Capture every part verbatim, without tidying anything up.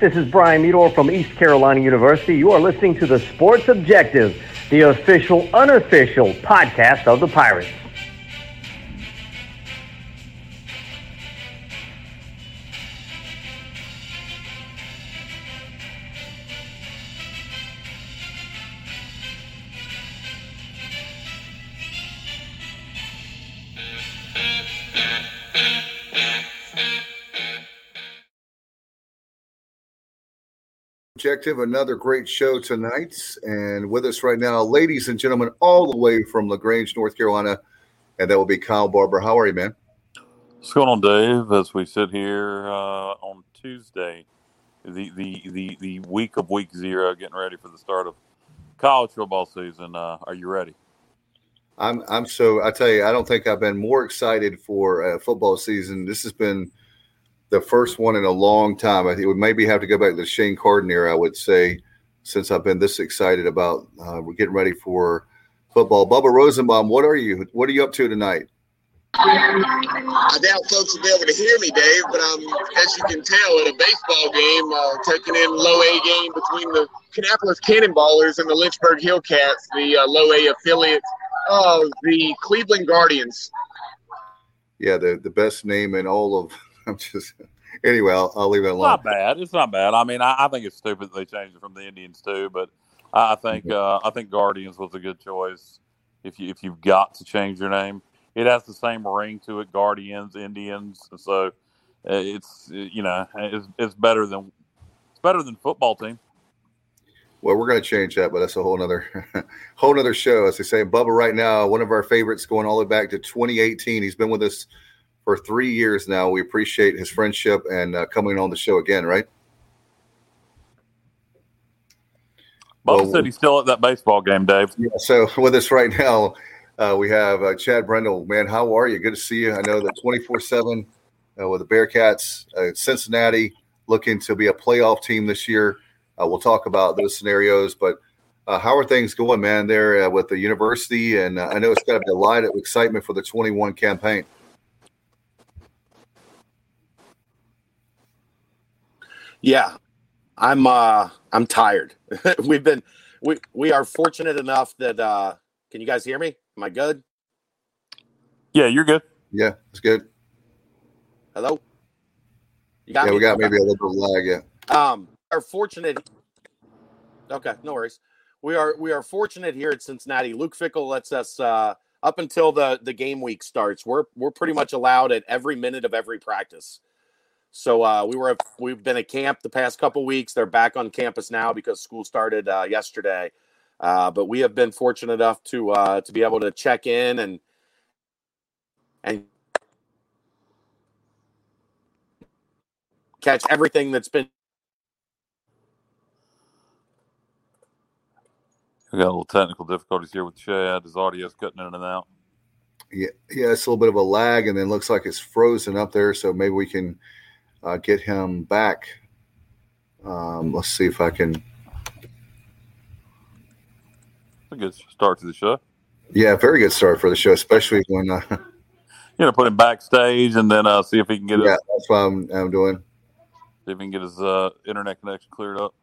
This is Brian Meador from East Carolina University. You are listening to the Sports Objective, the official, unofficial podcast of the Pirates. Objective, another great show tonight, and with us right now, ladies and gentlemen, all the way from LaGrange, North Carolina, and that will be Kyle Barber. How are you, man? What's going on, Dave? As we sit here uh, on Tuesday, the, the the the week of week zero, getting ready for the start of college football season. Uh, are you ready? I'm. I'm so. I tell you, I don't think I've been more excited for uh, football season. This has been the first one in a long time. I think we maybe have to go back to the Shane Carden era, I would say, since I've been this excited about uh, we're getting ready for football. Bubba Rosenbaum, what are you? What are you up to tonight? I doubt folks will be able to hear me, Dave, but um, as you can tell, at a baseball game, uh, taking in low A game between the Kannapolis Cannonballers and the Lynchburg Hillcats, the uh, low A affiliate of the Cleveland Guardians. Yeah, the the best name in all of. I'm just anyway. I'll, I'll leave it alone. Not bad. It's not bad. I mean, I, I think it's stupid that they changed it from the Indians too, but I think uh, I think Guardians was a good choice. If you if you've got to change your name, it has the same ring to it. Guardians, Indians, so uh, it's you know it's it's better than it's better than football team. Well, we're going to change that, but that's a whole nother whole nother show. As they say, Bubba right now, one of our favorites, going all the way back to twenty eighteen. He's been with us for three years now. We appreciate his friendship and uh, coming on the show again, right? Bubba well, said he's still at that baseball game, Dave. Yeah, so with us right now, uh, we have uh, Chad Brendel. Man, how are you? Good to see you. I know that twenty-four seven uh, with the Bearcats, uh, Cincinnati, looking to be a playoff team this year. Uh, we'll talk about those scenarios, but uh, how are things going, man, there uh, with the university? And uh, I know it's got to be a lot of excitement for the twenty-one campaign. Yeah, I'm uh, I'm tired. We've been we we are fortunate enough that uh, can you guys hear me? Am I good? Yeah, you're good. Yeah, it's good. Hello. You got yeah, me? we got okay. maybe a little bit of lag. Yeah. Um, are fortunate. Okay, no worries. We are we are fortunate here at Cincinnati. Luke Fickell lets us uh, up until the the game week starts. We're we're pretty much allowed at every minute of every practice. So uh, we were we've been at camp the past couple weeks. They're back on campus now because school started uh, yesterday. Uh, but we have been fortunate enough to uh, to be able to check in and and catch everything that's been. We got a little technical difficulties here with Chad. His audio's cutting in and out. Yeah, yeah, it's a little bit of a lag, and then looks like it's frozen up there. So maybe we can. Uh, get him back. Um, let's see if I can. A good start to the show. Yeah, very good start for the show, especially when uh, you know put him backstage and then uh, see if he can get. Yeah, his, that's what I'm, I'm doing. See if he can get his uh, internet connection cleared up.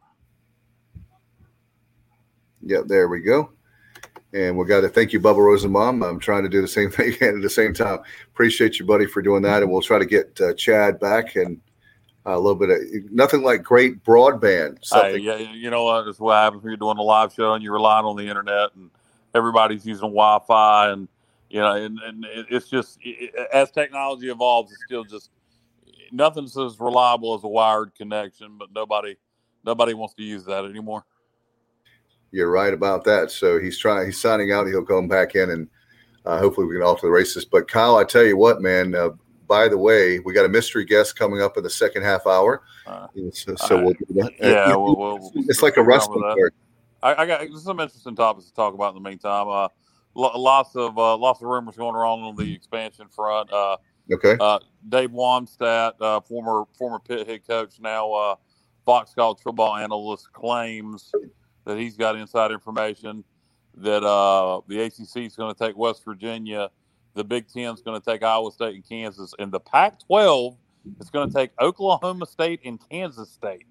Yep, there we go. And we got to thank you, Bubba Rosenbaum. I'm trying to do the same thing at the same time. Appreciate you, buddy, for doing that. And we'll try to get uh, Chad back and. A little bit of nothing like great broadband. Hey, yeah, you know what? That's what happens when you're doing a live show and you're relying on the internet and everybody's using Wi-Fi and you know, and, and it's just it, as technology evolves, it's still just nothing's as reliable as a wired connection. But nobody, nobody wants to use that anymore. You're right about that. So he's trying. He's signing out. He'll come back in and uh, hopefully we can off to the races. But Kyle, I tell you what, man. Uh, By the way, we got a mystery guest coming up in the second half hour. Uh, so so uh, we'll do that. Yeah, uh, we'll, we'll, it's like a wrestling card. I, I got some interesting topics to talk about in the meantime. Uh, lots of uh, lots of rumors going around on the expansion front. Uh, okay. Uh, Dave Wannstedt, uh, former former Pitt head coach, now uh, Fox College football analyst, claims that he's got inside information that uh, the A C C is going to take West Virginia. The Big Ten is going to take Iowa State and Kansas, and the Pac twelve is going to take Oklahoma State and Kansas State.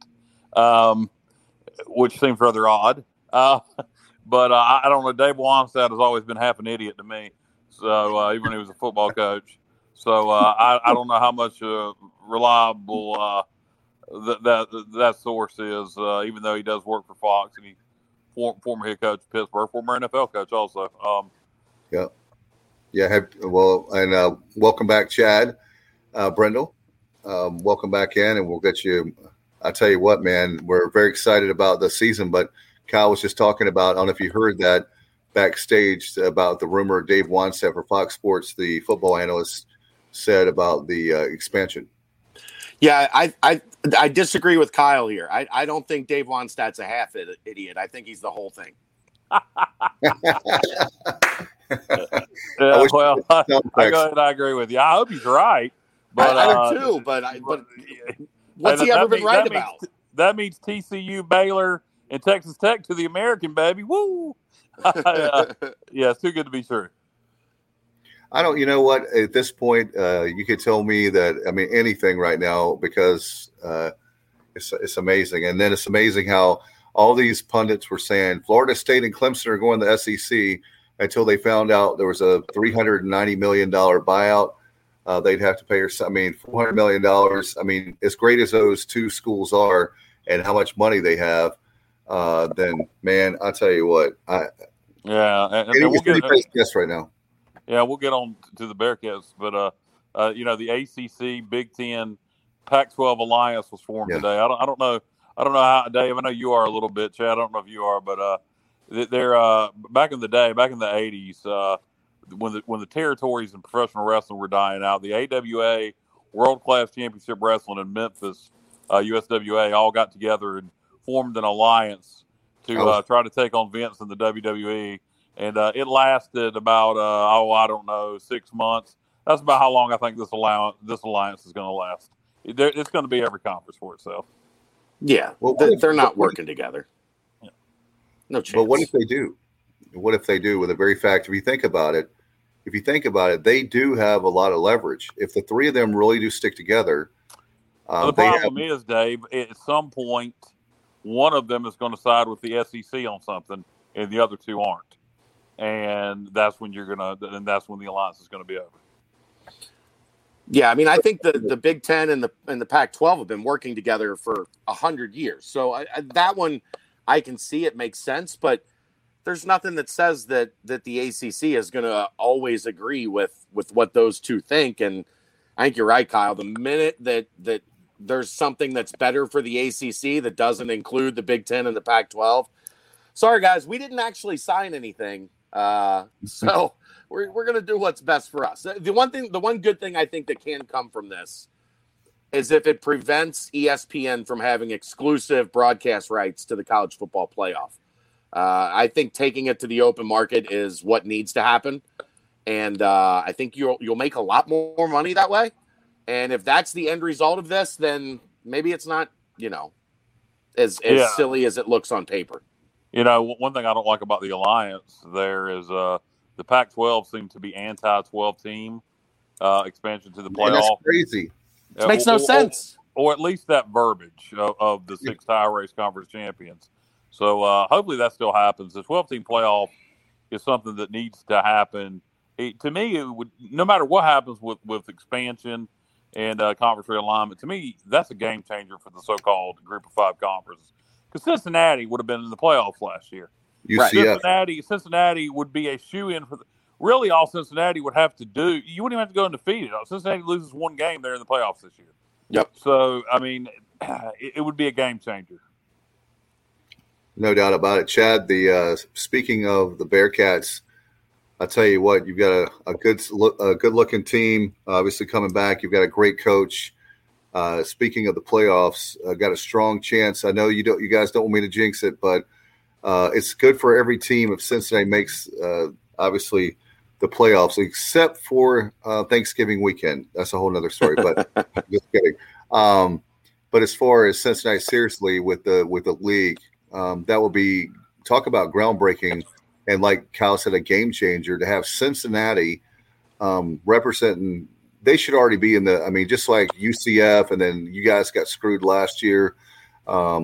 um, which seems rather odd. Uh, but uh, I don't know. Dave Wannstedt has always been half an idiot to me. So uh, even when he was a football coach, so uh, I, I don't know how much uh, reliable uh, that that that source is. Uh, even though he does work for Fox and he former, former head coach of Pittsburgh, former N F L coach also. Um, yeah, yeah. Have, well, and uh, welcome back, Chad uh, Brendel. Um, welcome back in, and we'll get you. I tell you what, man, we're very excited about the season. But Kyle was just talking about. I don't know if you heard that. Backstage about the rumor Dave Wannstedt for Fox Sports, the football analyst, said about the uh, expansion. Yeah, I, I I disagree with Kyle here. I, I don't think Dave Wannstedt's a half idiot. I think he's the whole thing. yeah, well, I, I, go ahead, I agree with you. I hope he's right. But I, I uh, do too. But I, but what's he ever been means, right that about? Means, that means T C U, Baylor, and Texas Tech to the American, baby. Woo! uh, yeah, it's too good to be true. I don't, you know what, at this point, uh, you could tell me that, I mean, anything right now, because uh, it's, it's amazing. And then it's amazing how all these pundits were saying Florida State and Clemson are going to the S E C until they found out there was a three hundred ninety million dollars buyout. Uh, they'd have to pay her, I mean, four hundred million dollars. I mean, as great as those two schools are and how much money they have, uh, then, man, I'll tell you what, I, Yeah, and, and Any, we'll get place guess right now. Yeah, we'll get on to the Bearcats, but uh, uh, you know, the A C C, Big Ten, Pac twelve alliance was formed Yeah. today. I don't, I don't know, I don't know how, Dave. I know you are a little bit, Chad. I don't know if you are, but uh, they're uh, back in the day, back in the eighties, uh, when the when the territories in professional wrestling were dying out, the A W A, World Class Championship Wrestling in Memphis, uh, U S W A, all got together and formed an alliance to uh, try to take on Vince and the W W E. And uh, it lasted about, uh, oh, I don't know, six months. That's about how long I think this alliance, this alliance is going to last. It, it's going to be every conference for itself. Yeah, well, they're, if, they're not working if, together. Yeah. No chance. But what if they do? What if they do with the very fact, if you think about it, if you think about it, they do have a lot of leverage. If the three of them really do stick together. Um, well, the problem have, is, Dave, at some point, one of them is going to side with the S E C on something and the other two aren't. And that's when you're gonna, and that's when the alliance is gonna be over. Yeah, I mean, I think the, the Big Ten and the and the Pac twelve have been working together for a hundred years. So I, I, that one, I can see it makes sense, but there's nothing that says that that the A C C is gonna always agree with with what those two think. And I think you're right, Kyle. The minute that that there's something that's better for the A C C that doesn't include the Big Ten and the Pac twelve, sorry guys, we didn't actually sign anything. Uh, so we're, we're going to do what's best for us. The one thing, the one good thing I think that can come from this is if it prevents E S P N from having exclusive broadcast rights to the college football playoff. Uh, I think taking it to the open market is what needs to happen. And, uh, I think you'll, you'll make a lot more money that way. And if that's the end result of this, then maybe it's not, you know, as, as yeah. silly as it looks on paper. You know, one thing I don't like about the alliance there is uh, the Pac twelve seemed to be anti twelve team uh, expansion to the playoff. Man, that's crazy. It uh, makes no or, sense. Or, or at least that verbiage of, of the six tire race conference champions. So uh, hopefully that still happens. The twelve team playoff is something that needs to happen. It, to me, it would, no matter what happens with, with expansion and uh, conference realignment, to me, that's a game changer for the so-called group of five conferences. Because Cincinnati would have been in the playoffs last year. U C F. Cincinnati, Cincinnati would be a shoe-in for the, really all Cincinnati would have to do. You wouldn't even have to go undefeated. Cincinnati loses one game, they're in the playoffs this year. Yep. So, I mean, it, it would be a game changer. No doubt about it. Chad, the uh, speaking of the Bearcats, I tell you what, you've got a, a good a good-looking team, obviously coming back. You've got a great coach. Uh, speaking of the playoffs, uh, got a strong chance. I know you don't, you guys don't want me to jinx it, but uh, it's good for every team if Cincinnati makes uh, obviously the playoffs, except for uh, Thanksgiving weekend. That's a whole nother story. But just kidding. Um, but as far as Cincinnati, seriously, with the with the league, um, that will be talk about groundbreaking and, like Kyle said, a game changer to have Cincinnati um, representing. They should already be in the, I mean, just like U C F, and then you guys got screwed last year. Um,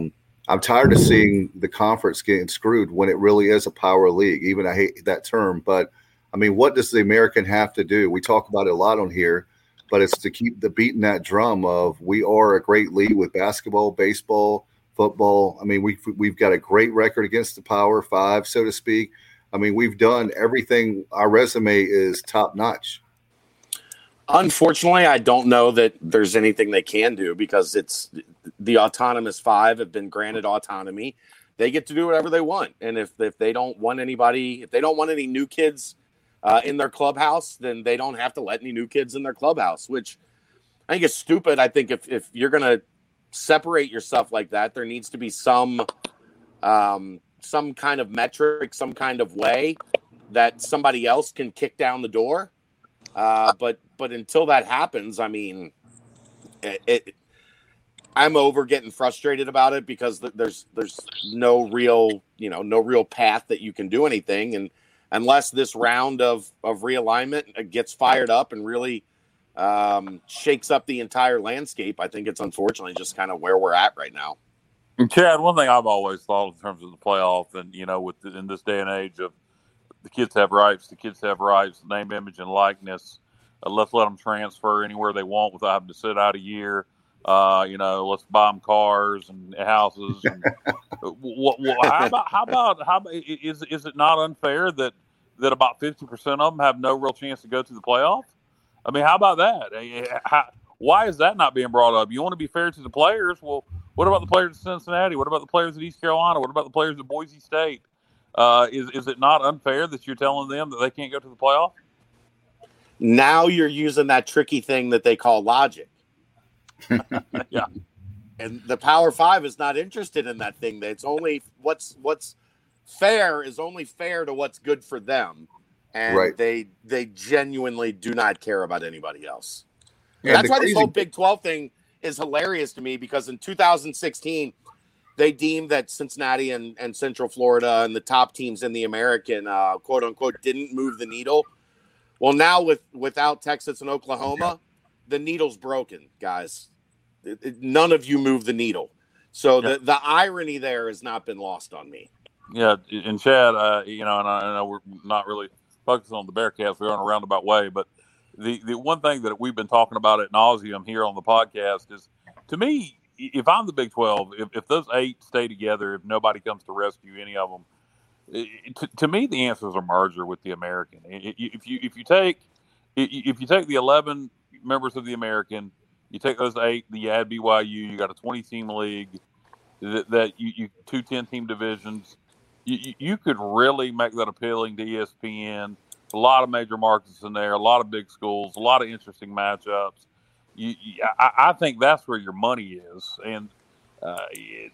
I'm tired of seeing the conference getting screwed when it really is a power league. Even I hate that term, but I mean, what does the American have to do? We talk about it a lot on here, but it's to keep the beating that drum of we are a great league with basketball, baseball, football. I mean, we've, we've got a great record against the Power Five, so to speak. I mean, we've done everything. Our resume is top notch. Unfortunately, I don't know that there's anything they can do because it's the autonomous five have been granted autonomy. They get to do whatever they want. And if, if they don't want anybody, if they don't want any new kids uh, in their clubhouse, then they don't have to let any new kids in their clubhouse, which I think is stupid. I think if, if you're going to separate yourself like that, there needs to be some, um, some kind of metric, some kind of way that somebody else can kick down the door. Uh, but but until that happens, I mean, it, it, I'm over getting frustrated about it because there's there's no real you know no real path that you can do anything, and unless this round of of realignment gets fired up and really um, shakes up the entire landscape, I think it's unfortunately just kind of where we're at right now. And Chad, one thing I've always thought in terms of the playoff, and you know, with the, in this day and age of the kids have rights, the kids have rights, name, image, and likeness. Uh, let's let them transfer anywhere they want without having to sit out a year. Uh, you know, let's buy them cars and houses. And what, what, how about how about how about, is is it not unfair that that about fifty percent of them have no real chance to go to the playoff? I mean, how about that? How, why is that not being brought up? You want to be fair to the players? Well, what about the players at Cincinnati? What about the players at East Carolina? What about the players at Boise State? Uh, is is it not unfair that you're telling them that they can't go to the playoff? Now you're using that tricky thing that they call logic. Yeah, and the Power Five is not interested in that thing. It's only what's what's fair is only fair to what's good for them, and right. they they genuinely do not care about anybody else. Yeah, That's why crazy- this whole Big twelve thing is hilarious to me because in two thousand sixteen. They deemed that Cincinnati and, and Central Florida and the top teams in the American, uh, quote unquote, didn't move the needle. Well, now with without Texas and Oklahoma, the needle's broken, guys. It, it, none of you move the needle. So yeah. the, the irony there has not been lost on me. Yeah, and Chad, uh, you know, and I, I know we're not really focusing on the Bearcats. We're on a roundabout way, but the, the one thing that we've been talking about at nauseum here on the podcast is, to me, if I'm the Big twelve, if, if those eight stay together, if nobody comes to rescue any of them, it, to, to me the answer is a merger with the American. If you if you take if you take the eleven members of the American, you take those eight, you add B Y U, you got a twenty-team league that, that you, you two ten-team divisions. You, you could really make that appealing to E S P N. A lot of major markets in there, a lot of big schools, a lot of interesting matchups. You, you, I, I think that's where your money is, and uh, it,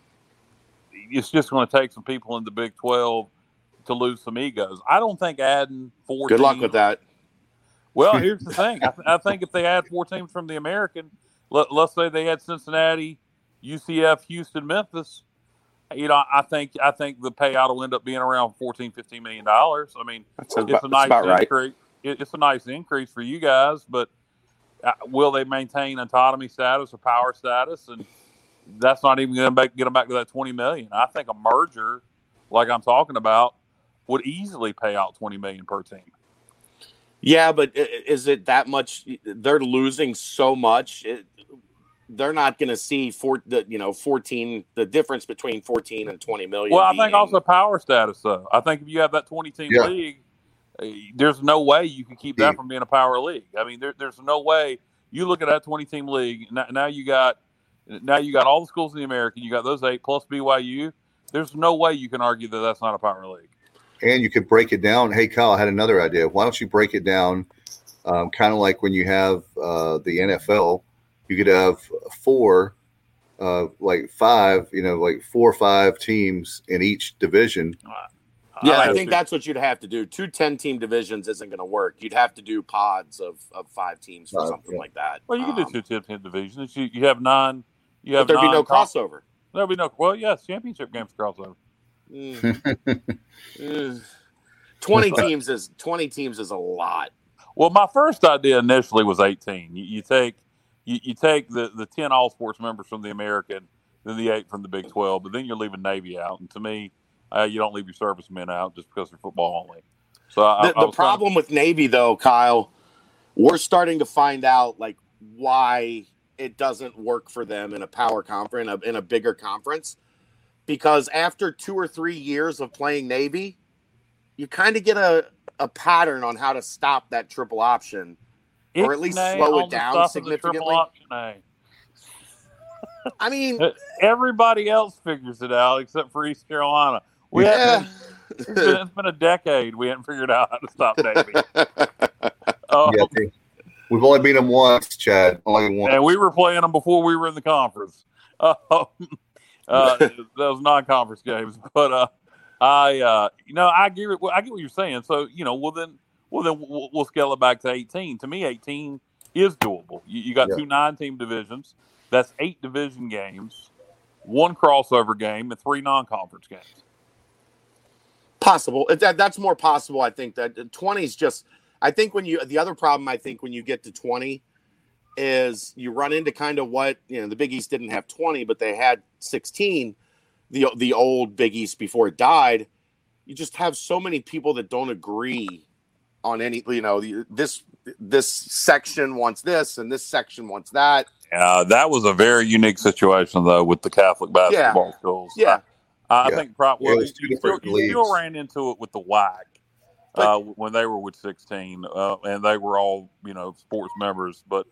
it's just going to take some people in the Big twelve to lose some egos. I don't think adding four. Good teams, luck with that. Well, here's the thing. I, th- I think if they add four teams from the American, let, let's say they had Cincinnati, U C F, Houston, Memphis. You know, I think I think the payout will end up being around fourteen, fifteen million dollars. I mean, That's it's about, a nice that's about increase. right. It, it's a nice increase for you guys, but. Uh, will they maintain autonomy status or power status? And that's not even going to get them back to that twenty million. I think a merger, like I'm talking about, would easily pay out twenty million per team. Yeah, but is it that much? They're losing so much. It, they're not going to see four, the, you know, fourteen, the difference between fourteen and twenty million. Well, I being, think also power status, though. I think if you have that twenty-team Yeah. league, there's no way you can keep that from being a power league. I mean, there, there's no way. You look at that twenty-team league. Now, now you got, now you got all the schools in the American. You got those eight plus B Y U. There's no way you can argue that that's not a power league. And you could break it down. Hey, Kyle, I had another idea. Why don't you break it down, um, kind of like when you have uh, the N F L? You could have four, uh, like five, you know, like four or five teams in each division. Yeah, I I think that's what you'd have to do. Two ten-team divisions isn't going to work. You'd have to do pods of, of five teams for Uh, something yeah. like that. Well, you can Um, do two ten divisions. You, you have nine. You have but there'd be nine no top- crossover. There'll be no. Well, yes, championship games crossover. Mm. Mm. Twenty teams is twenty teams is a lot. Well, my first idea initially was eighteen. You, you take you, you take the, the ten all sports members from the American, then the eight from the Big twelve. But then you're leaving Navy out, and to me, uh, you don't leave your servicemen out just because they're football only. So I, the, I the problem with Navy, though, Kyle, we're starting to find out like why it doesn't work for them in a power conference, in a, in a bigger conference, because after two or three years of playing Navy, you kind of get a, a pattern on how to stop that triple option, or at least slow it down significantly. I mean, everybody else figures it out except for East Carolina. We yeah. It's been, it's been a decade. We haven't figured out how to stop Navy. um, yeah, we've only beat them once, Chad. Only once. And we were playing them before we were in the conference. Uh, uh, those non-conference games. But uh, I, uh, you know, I get it. I get what you're saying. So, you know, well then, well then, we'll, we'll scale it back to eighteen. To me, eighteen is doable. You, you got yeah. two nine-team divisions. That's eight division games, one crossover game, and three non-conference games. Possible. That, that's more possible, I think. That twenty is just – I think when you – the other problem, I think, when you get to twenty is you run into kind of what – you know, the Big East didn't have twenty, but they had sixteen, the the old Big East before it died. You just have so many people that don't agree on any – you know, this this section wants this and this section wants that. Uh, that was a very unique situation, though, with the Catholic basketball yeah. schools. Yeah. I, I yeah. think probably well, yeah, you, still, you still ran into it with the W A C uh, when they were with sixteen, uh, and they were all, you know, sports members. But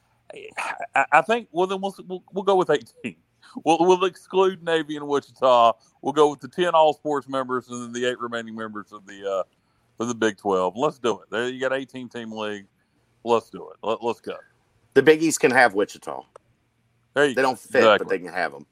I, I think, well, then we'll, we'll we'll go with eighteen. We'll we'll exclude Navy and Wichita. We'll go with the ten all sports members and then the eight remaining members of the uh, of the Big twelve. Let's do it. There, you got eighteen team league. Let's do it. Let, let's go. The Big East can have Wichita. There you they go. don't fit, exactly. but they can have them.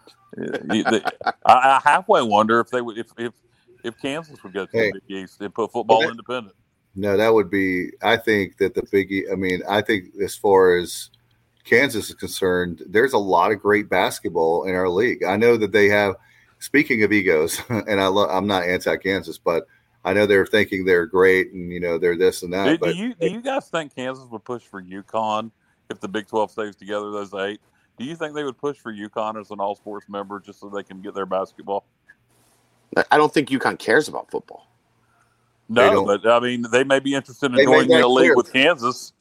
I, I halfway wonder if they would, if if, if Kansas would go to hey, the Big East and put football that, independent. No, that would be. I think that the Big East. I mean, I think as far as Kansas is concerned, there's a lot of great basketball in our league. I know that they have. Speaking of egos, and I lo- I'm not anti-Kansas, but I know they're thinking they're great and you know they're this and that. Do, but do you do you guys think Kansas would push for UConn if the Big twelve stays together? Those eight. Do you think they would push for UConn as an all-sports member just so they can get their basketball? I don't think UConn cares about football. No, but, I mean, they may be interested in joining the league with Kansas.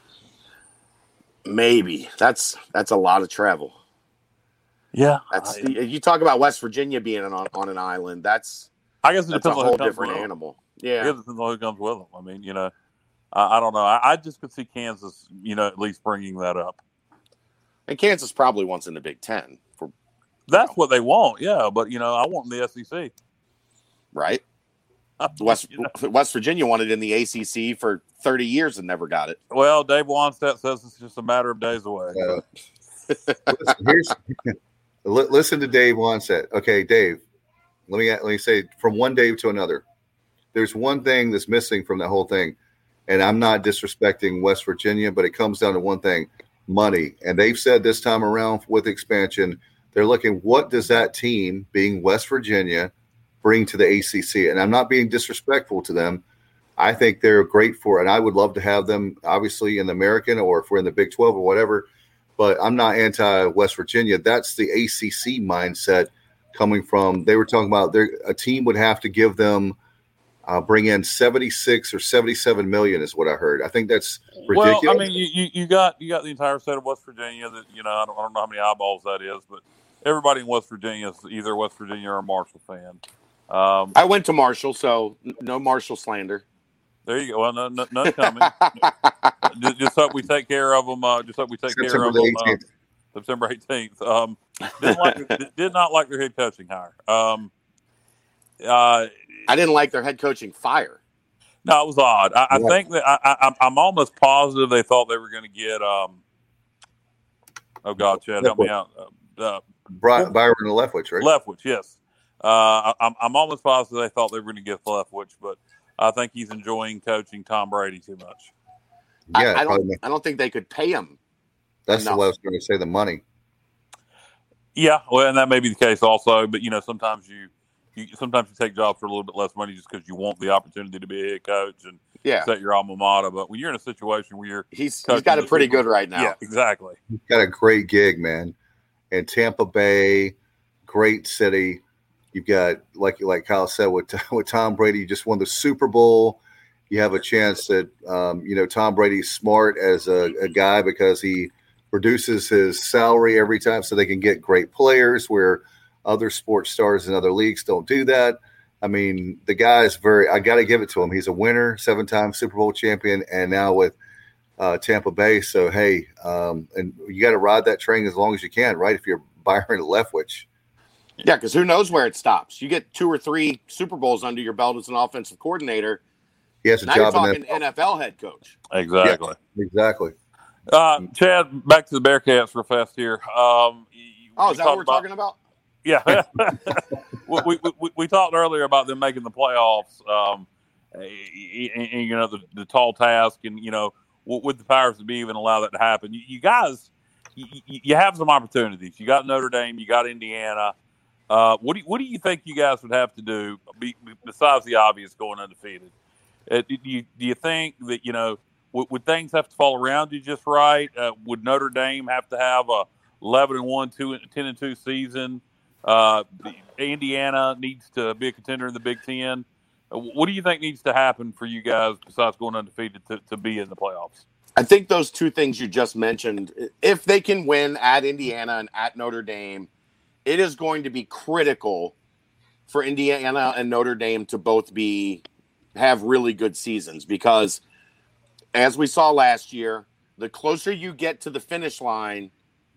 Maybe. That's that's a lot of travel. Yeah. That's I, You talk about West Virginia being on, on an island. That's, I guess it that's depends a on whole who comes different with animal. Them. Yeah. I guess it depends on who comes with them. I mean, you know, I, I don't know. I, I just could see Kansas, you know, at least bringing that up. And Kansas probably wants in the Big Ten. For That's know. what they want, yeah. But, you know, I want in the S E C. Right. West you know? West Virginia wanted in the A C C for thirty years and never got it. Well, Dave Wannstedt says it's just a matter of days away. Uh, listen, here's, listen to Dave Wannstedt. Okay, Dave, let me, let me say from one Dave to another. There's one thing that's missing from that whole thing, and I'm not disrespecting West Virginia, but it comes down to one thing. Money. And they've said this time around with expansion, they're looking, what does that team, being West Virginia, bring to the A C C? And I'm not being disrespectful to them. I think they're great for it. And I would love to have them, obviously, in the American or if we're in the Big twelve or whatever. But I'm not anti-West Virginia. That's the A C C mindset coming from, they were talking about a team would have to give them Uh, bring in seventy-six or seventy-seven million is what I heard. I think that's ridiculous. Well, I mean, you, you, you got you got the entire state of West Virginia that, you know, I don't, I don't know how many eyeballs that is, but everybody in West Virginia is either West Virginia or a Marshall fan. Um, I went to Marshall, so no Marshall slander. There you go. Well, no, no, none coming. just, just hope we take care of them. Uh, just hope we take September care of them. Uh, September eighteenth. Um, didn't like, did not like their head coaching hire. Um, uh, I didn't like their head coaching fire. No, it was odd. I, yeah. I think that I, I, I'm almost positive they thought they were going to get. Um, oh God, Chad, help me out. Uh, uh, Byron Leftwich, right? Leftwich, yes. Uh, I, I'm I'm almost positive they thought they were going to get Leftwich, but I think he's enjoying coaching Tom Brady too much. Yeah, I, I don't. I don't think they could pay him. That's enough. the way I was going to say the money. Yeah, well, and that may be the case also. But you know, sometimes you. You, sometimes you take jobs for a little bit less money just because you want the opportunity to be a head coach and yeah. set your alma mater. But when you're in a situation where you're he's he's got it pretty good right now. Yeah, exactly. He's got a great gig, man. and Tampa Bay, great city. You've got, like like Kyle said, with with Tom Brady, you just won the Super Bowl. You have a chance that, um, you know, Tom Brady's smart as a, a guy because he reduces his salary every time so they can get great players, where other sports stars in other leagues don't do that. I mean, the guy is very – I got to give it to him. He's a winner, seven-time Super Bowl champion, and now with uh, Tampa Bay. So, hey, um, and you got to ride that train as long as you can, right, if you're Byron Leftwich. Yeah, because who knows where it stops. You get two or three Super Bowls under your belt as an offensive coordinator. He has a now job you're talking in N F L head coach. Exactly. Yeah, exactly. Uh, Chad, back to the Bearcats real fast here. Um, oh, is that what we're about, talking about? Yeah. we, we, we, we talked earlier about them making the playoffs, um, and, and, you know, the, the tall task, and, you know, with the powers to be even allow that to happen. You, you guys, you, you have some opportunities. You got Notre Dame, you got Indiana. Uh, what do you, what do you think you guys would have to do be, besides the obvious going undefeated? Uh, do you do you think that, you know, would, would things have to fall around you just right? Uh, would Notre Dame have to have a eleven and one, two ten and two season? Uh, Indiana needs to be a contender in the Big Ten. Uh, what do you think needs to happen for you guys besides going undefeated to, to be in the playoffs? I think those two things you just mentioned, if they can win at Indiana and at Notre Dame, it is going to be critical for Indiana and Notre Dame to both be have really good seasons, because as we saw last year, the closer you get to the finish line,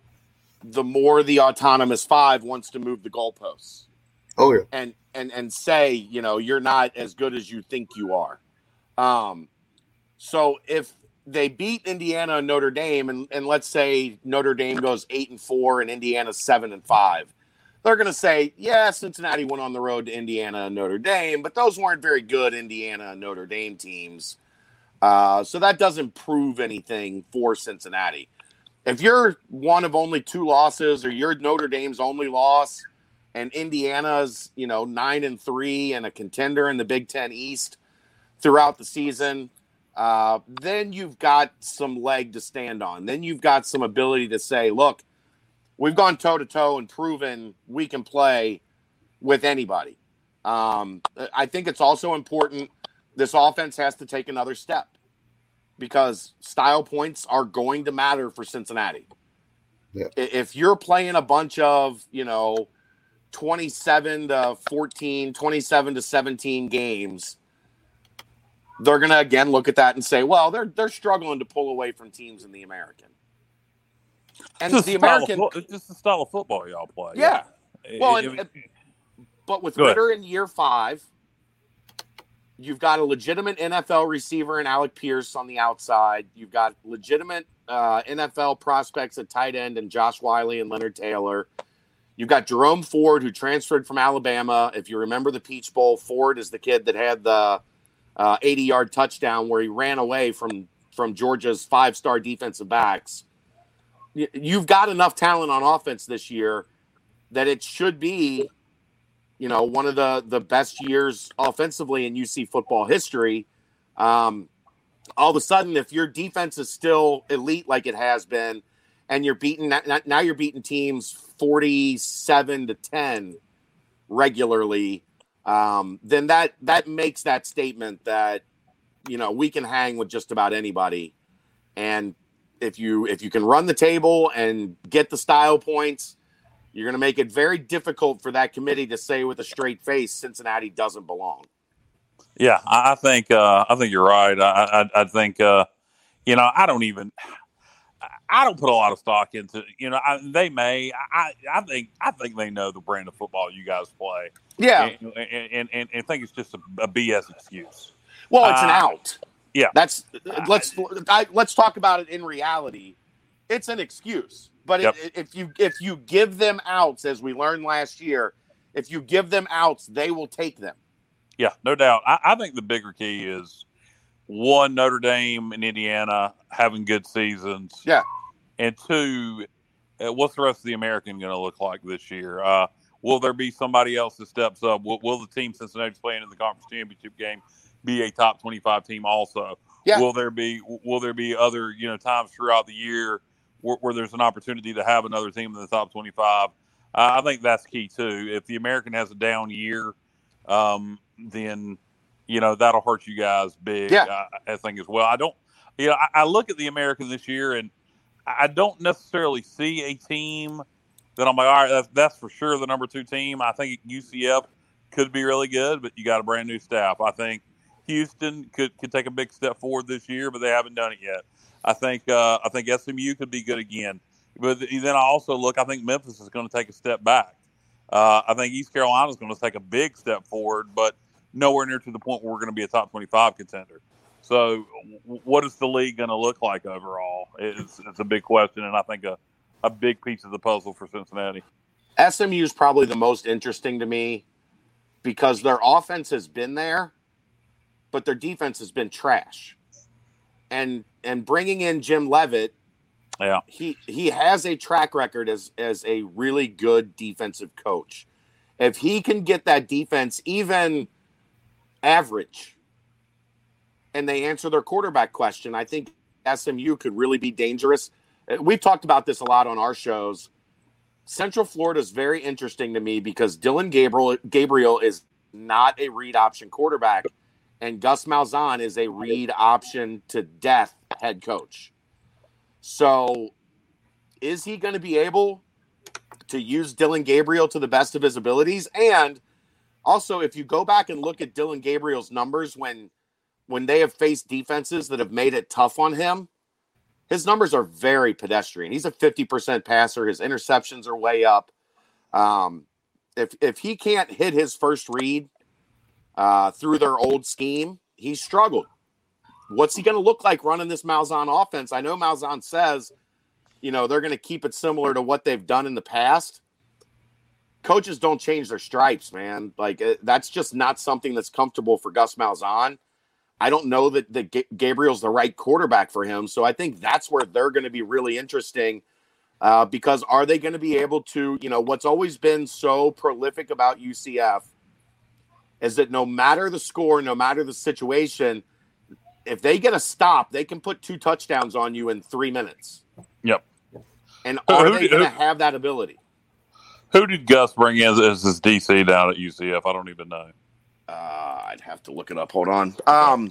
the more the autonomous five wants to move the goalposts. Oh, yeah. And and and say, you know, you're not as good as you think you are. Um, so if they beat Indiana and Notre Dame, and, and let's say Notre Dame goes eight and four and Indiana's seven and five, they're going to say, yeah, Cincinnati went on the road to Indiana and Notre Dame, but those weren't very good Indiana and Notre Dame teams. Uh, so that doesn't prove anything for Cincinnati. If you're one of only two losses, or you're Notre Dame's only loss, and Indiana's, you know, nine and three and a contender in the Big Ten East throughout the season, uh, then you've got some leg to stand on. Then you've got some ability to say, look, we've gone toe-to-toe and proven we can play with anybody. Um, I think it's also important this offense has to take another step, because style points are going to matter for Cincinnati. Yeah. If you're playing a bunch of, you know, twenty-seven to fourteen, twenty-seven to seventeen games, they're going to again look at that and say, well, they're they're struggling to pull away from teams in the American. And it's the American, of, it's just the style of football y'all play. Yeah. yeah. Well, it, and, it, but with Go Ritter ahead. in year five, you've got a legitimate N F L receiver in Alec Pierce on the outside. You've got legitimate uh, N F L prospects at tight end and Josh Wiley and Leonard Taylor. You've got Jerome Ford, who transferred from Alabama. If you remember the Peach Bowl, Ford is the kid that had the uh, eighty-yard touchdown where he ran away from, from Georgia's five-star defensive backs. You've got enough talent on offense this year that it should be, you know, one of the, the best years offensively in U C football history. Um, all of a sudden, if your defense is still elite like it has been, and you're beating now you're beating teams forty-seven to ten regularly, um, then that that makes that statement that, you know, we can hang with just about anybody. And if you if you can run the table and get the style points, you're going to make it very difficult for that committee to say with a straight face Cincinnati doesn't belong. Yeah, I think uh, I think you're right. I I, I think uh, you know I don't even I don't put a lot of stock into, you know, I, they may I I think I think they know the brand of football you guys play. Yeah, and and and, and think it's just a, a B S excuse. Well, it's uh, an out. Yeah, that's let's I, let's talk about it in reality. It's an excuse. But yep. it, if you if you give them outs, as we learned last year, if you give them outs, they will take them. Yeah, no doubt. I, I think the bigger key is, one, Notre Dame and Indiana having good seasons. Yeah. And two, uh, what's the rest of the American going to look like this year? Uh, will there be somebody else that steps up? Will, will the team Cincinnati's playing in the conference championship game be a top twenty-five team also? Yeah. Will there be Will there be other, you know, times throughout the year where, where there's an opportunity to have another team in the top twenty-five. Uh, I think that's key too. If the American has a down year, um, then you know that'll hurt you guys big. Yeah. I, I think as well. I don't. You know, I, I look at the American this year, and I don't necessarily see a team that I'm like, all right, that's, that's for sure the number two team. I think U C F could be really good, but you got a brand new staff. I think Houston could, could take a big step forward this year, but they haven't done it yet. I think uh, I think S M U could be good again. But then I also look, I think Memphis is going to take a step back. Uh, I think East Carolina is going to take a big step forward, but nowhere near to the point where we're going to be a top twenty-five contender. So what is the league going to look like overall? It's, it's a big question, and I think a, a big piece of the puzzle for Cincinnati. S M U is probably the most interesting to me because their offense has been there, but their defense has been trash. And and bringing in Jim Leavitt, yeah, he he has a track record as as a really good defensive coach. If he can get that defense even average, and they answer their quarterback question, I think S M U could really be dangerous. We've talked about this a lot on our shows. Central Florida is very interesting to me because Dylan Gabriel Gabriel is not a read option quarterback, and Gus Malzahn is a read option to death head coach. So is he going to be able to use Dylan Gabriel to the best of his abilities? And also, if you go back and look at Dylan Gabriel's numbers when when they have faced defenses that have made it tough on him, his numbers are very pedestrian. He's a fifty percent passer. His interceptions are way up. Um, if if he can't hit his first read uh, through their old scheme, he's struggled. What's he going to look like running this Malzahn offense? I know Malzahn says, you know, they're going to keep it similar to what they've done in the past. Coaches don't change their stripes, man. Like, that's just not something that's comfortable for Gus Malzahn. I don't know that, that G- Gabriel's the right quarterback for him. So I think that's where they're going to be really interesting uh, because are they going to be able to, you know, what's always been so prolific about U C F is that no matter the score, no matter the situation, if they get a stop, they can put two touchdowns on you in three minutes. Yep. And are who, they who, going to have that ability? Who did Gus bring in as his D C down at U C F? I don't even know. Uh, I'd have to look it up. Hold on. Um,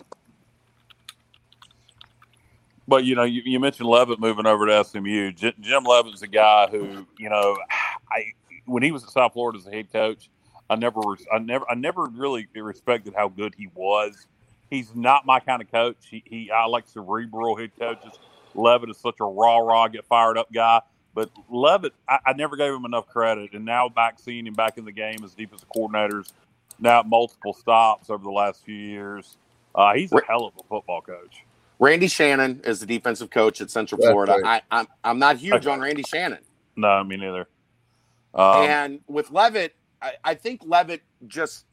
but, you know, you, you mentioned Leavitt moving over to S M U. J- Jim Leavitt's a guy who, you know, I when he was at South Florida as a head coach, I never, I never, I never really respected how good he was. He's not my kind of coach. He, he I like cerebral head coaches. Leavitt is such a rah rah, get fired up guy. But Leavitt, I, I never gave him enough credit. And now back seeing him back in the game as defensive coordinators, now at multiple stops over the last few years, uh, he's a hell of a football coach. Randy Shannon is the defensive coach at Central Florida. Right. I, I'm I'm not huge Okay. on Randy Shannon. No, me neither. Um, and with Leavitt, I, I think Leavitt just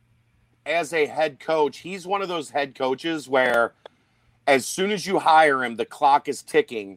as a head coach, he's one of those head coaches where as soon as you hire him, the clock is ticking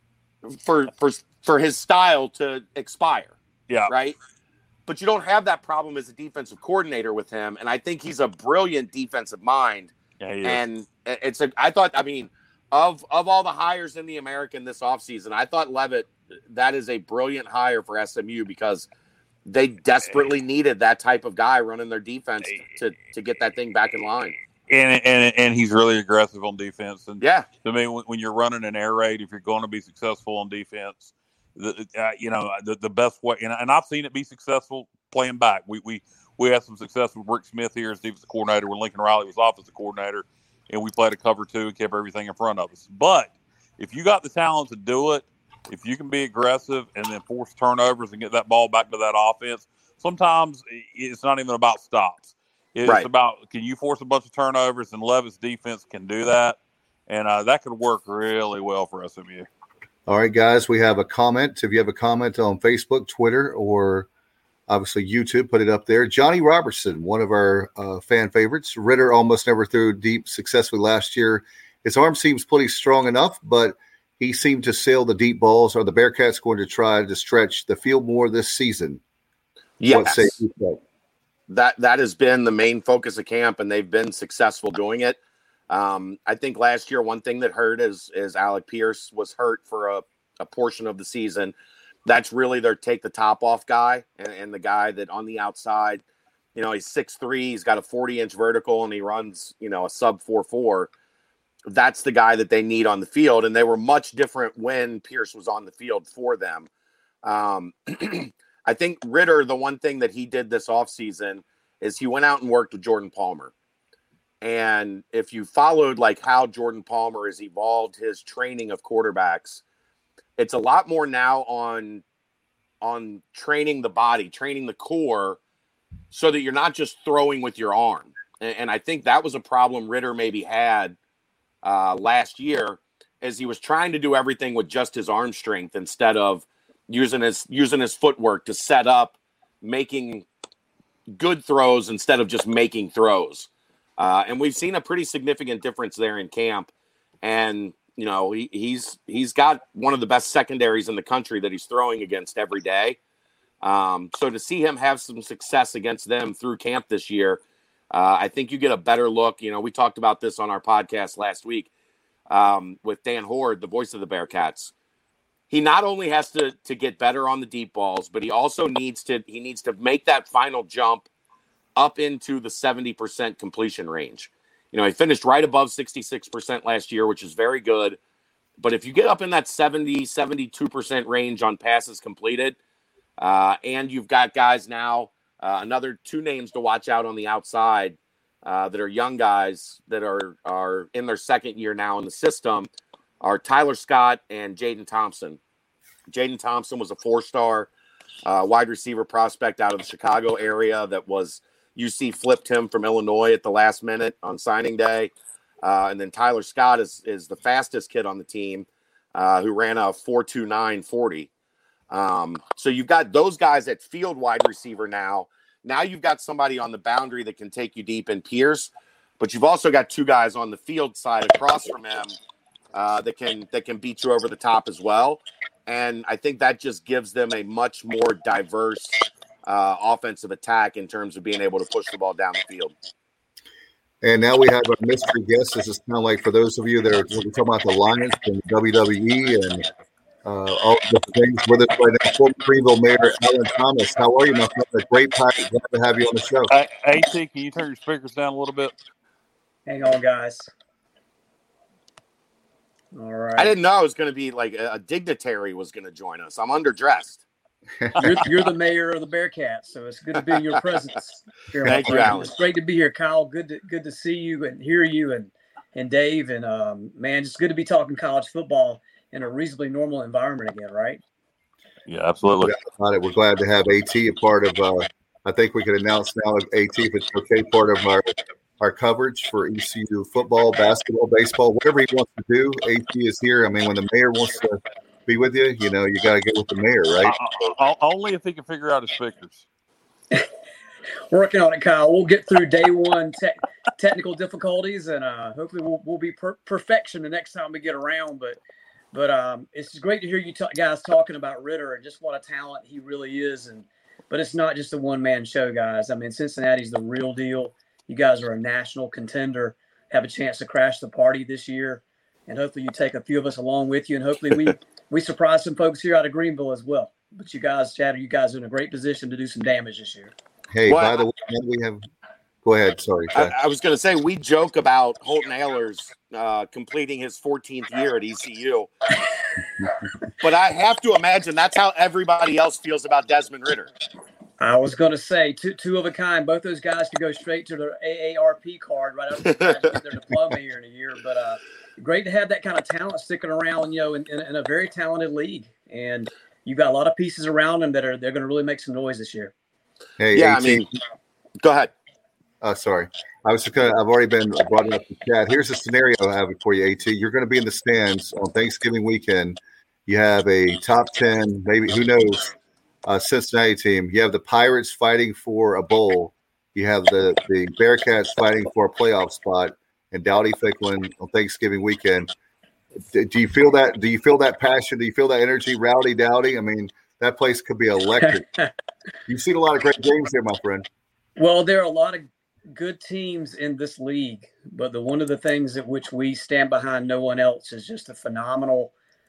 for for for his style to expire. Yeah. Right. But you don't have that problem as a defensive coordinator with him. And I think he's a brilliant defensive mind. Yeah, he is. And it's a, I thought, I mean, of, of all the hires in the American this offseason, I thought Leavitt, that is a brilliant hire for S M U because they desperately needed that type of guy running their defense to, to get that thing back in line. And, and and he's really aggressive on defense. And yeah, to me, when, when you're running an air raid, if you're going to be successful on defense, the, uh, you know, the, the best way, and, and I've seen it be successful playing back. We we we had some success with Rick Smith here as defensive coordinator when Lincoln Riley was offensive coordinator, and we played a cover two and kept everything in front of us. But if you got the talent to do it, if you can be aggressive and then force turnovers and get that ball back to that offense, sometimes it's not even about stops. It's right. about, can you force a bunch of turnovers, and Leavitt's defense can do that. And uh, that could work really well for S M U. All right, guys, we have a comment. If you have a comment on Facebook, Twitter, or obviously YouTube, put it up there. Johnny Robertson, one of our uh, fan favorites. Ritter almost never threw deep successfully last year. His arm seems pretty strong enough, but he seemed to sail the deep balls. Are the Bearcats going to try to stretch the field more this season? Yes. What say you? That that has been the main focus of camp, and they've been successful doing it. Um, I think last year one thing that hurt is is Alec Pierce was hurt for a, a portion of the season. That's really their take the top off guy, and, and the guy that on the outside, you know, he's six three, he's got a forty inch vertical, and he runs, you know, a sub four four. That's the guy that they need on the field, and they were much different when Pierce was on the field for them. Um, I think Ritter, the one thing that he did this offseason is he went out and worked with Jordan Palmer. And if you followed like how Jordan Palmer has evolved his training of quarterbacks, it's a lot more now on, on training the body, training the core so that you're not just throwing with your arm. And, and I think that was a problem Ritter maybe had uh, last year, as he was trying to do everything with just his arm strength instead of using his, using his footwork to set up, making good throws instead of just making throws. Uh, and we've seen a pretty significant difference there in camp. And, you know, he, he's he's got one of the best secondaries in the country that he's throwing against every day. Um, so to see him have some success against them through camp this year, uh, I think you get a better look. You know, we talked about this on our podcast last week um, with Dan Horde, the voice of the Bearcats. He not only has to to get better on the deep balls, but he also needs to he needs to make that final jump up into the seventy percent completion range. You know, he finished right above sixty-six percent last year, which is very good. But if you get up in that seventy, seventy-two percent range on passes completed, uh, and you've got guys now, uh, another two names to watch out on the outside uh, that are young guys that are, are in their second year now in the system, are Tyler Scott and Jaden Thompson. Jaden Thompson was a four-star uh, wide receiver prospect out of the Chicago area that was U C flipped him from Illinois at the last minute on signing day. Uh, and then Tyler Scott is is the fastest kid on the team uh, who ran a four two nine forty. Um, so you've got those guys at field wide receiver now. Now you've got somebody on the boundary that can take you deep in Pierce, but you've also got two guys on the field side across from him uh, that can that can beat you over the top as well. And I think that just gives them a much more diverse uh, offensive attack in terms of being able to push the ball down the field. And now we have a mystery guest. This is kind of like for those of you that are we're talking about the Lions and W W E and uh, all the things with us right now. Former Greenville Mayor Alan Thomas. How are you, my friend? A great pleasure to have you on the show. Hey, A T, can you turn your speakers down a little bit? Hang on, guys. All right. I didn't know I was going to be like a, a dignitary was going to join us. I'm underdressed. You're, you're the mayor of the Bearcats, so it's good to be in your presence. Here, Thank you, Alan. It's great to be here, Kyle. Good to good to see you and hear you, and and Dave, and um, man, it's good to be talking college football in a reasonably normal environment again, right? Yeah, absolutely. We're glad to have AT a part of. Uh, I think we can announce now AT, if it's okay, part of our our coverage for E C U football, basketball, baseball, whatever he wants to do. AT is here. I mean, when the mayor wants to be with you, you know, you got to get with the mayor, right? Uh, only if he can figure out his speakers. Working on it, Kyle. We'll get through day one te- technical difficulties, and uh, hopefully we'll we'll be per- perfection the next time we get around. But but um, it's great to hear you t- guys talking about Ritter and just what a talent he really is. And but it's not just a one man show, guys. I mean, Cincinnati's the real deal. You guys are a national contender. Have a chance to crash the party this year, and hopefully you take a few of us along with you, and hopefully we. We surprised some folks here out of Greenville as well. But you guys, Chad, you guys are in a great position to do some damage this year. Hey, well, by the way, we have – go ahead. Sorry. I, I was going to say we joke about Holton Ahlers uh, completing his fourteenth year at E C U. But I have to imagine that's how everybody else feels about Desmond Ritter. I was going to say, two, two of a kind. Both those guys could go straight to their A A R P card right after they get their diploma here in a year. But uh, great to have that kind of talent sticking around, you know, in, in, in a very talented league. And you've got a lot of pieces around them that are they're going to really make some noise this year. Hey, yeah, AT, I mean, go ahead. Uh, sorry. I was just gonna, I've already been brought it up to Chad. Here's a scenario I have for you, AT. You're going to be in the stands on Thanksgiving weekend. You have a top ten, maybe, who knows, uh, Cincinnati team. You have the Pirates fighting for a bowl. You have the, the Bearcats fighting for a playoff spot, and Dowdy Ficklin on Thanksgiving weekend. Do you feel that? Do you feel that passion? Do you feel that energy, Rowdy Dowdy? I mean, that place could be electric. You've seen a lot of great games here, my friend. Well, there are a lot of good teams in this league, but the one of the things at which we stand behind no one else is just a phenomenal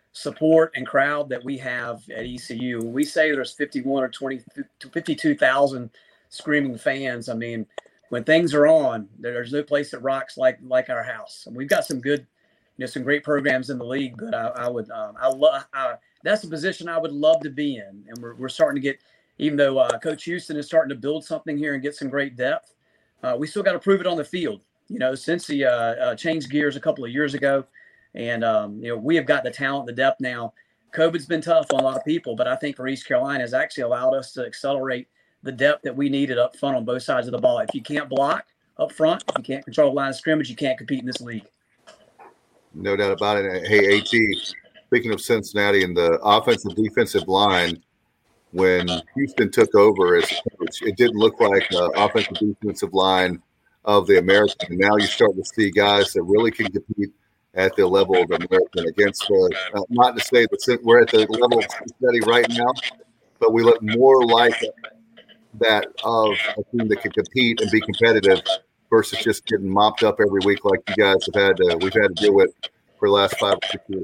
support and crowd that we have at E C U. When we say there's fifty-one or twenty, fifty-two thousand screaming fans, I mean, when things are on, there's no place that rocks like like our house. And we've got some good, you know, some great programs in the league. But I, I would, um, I love that's a position I would love to be in. And we're we're starting to get, even though uh, Coach Houston is starting to build something here and get some great depth, uh, we still got to prove it on the field. You know, since he uh, uh, changed gears a couple of years ago. And, um, you know, we have got the talent, the depth now. COVID's been tough on a lot of people, but I think for East Carolina has actually allowed us to accelerate the depth that we needed up front on both sides of the ball. If you can't block up front, if you can't control the line of scrimmage, you can't compete in this league. No doubt about it. Hey, AT, speaking of Cincinnati and the offensive defensive line, when Houston took over as a coach, it didn't look like the offensive defensive line of the American. And now you start to see guys that really can compete at the level of the American against the, uh, not to say that we're at the level of Cincinnati right now, but we look more like that of a team that can compete and be competitive versus just getting mopped up every week like you guys have had to, we've had to deal with for the last five or six years.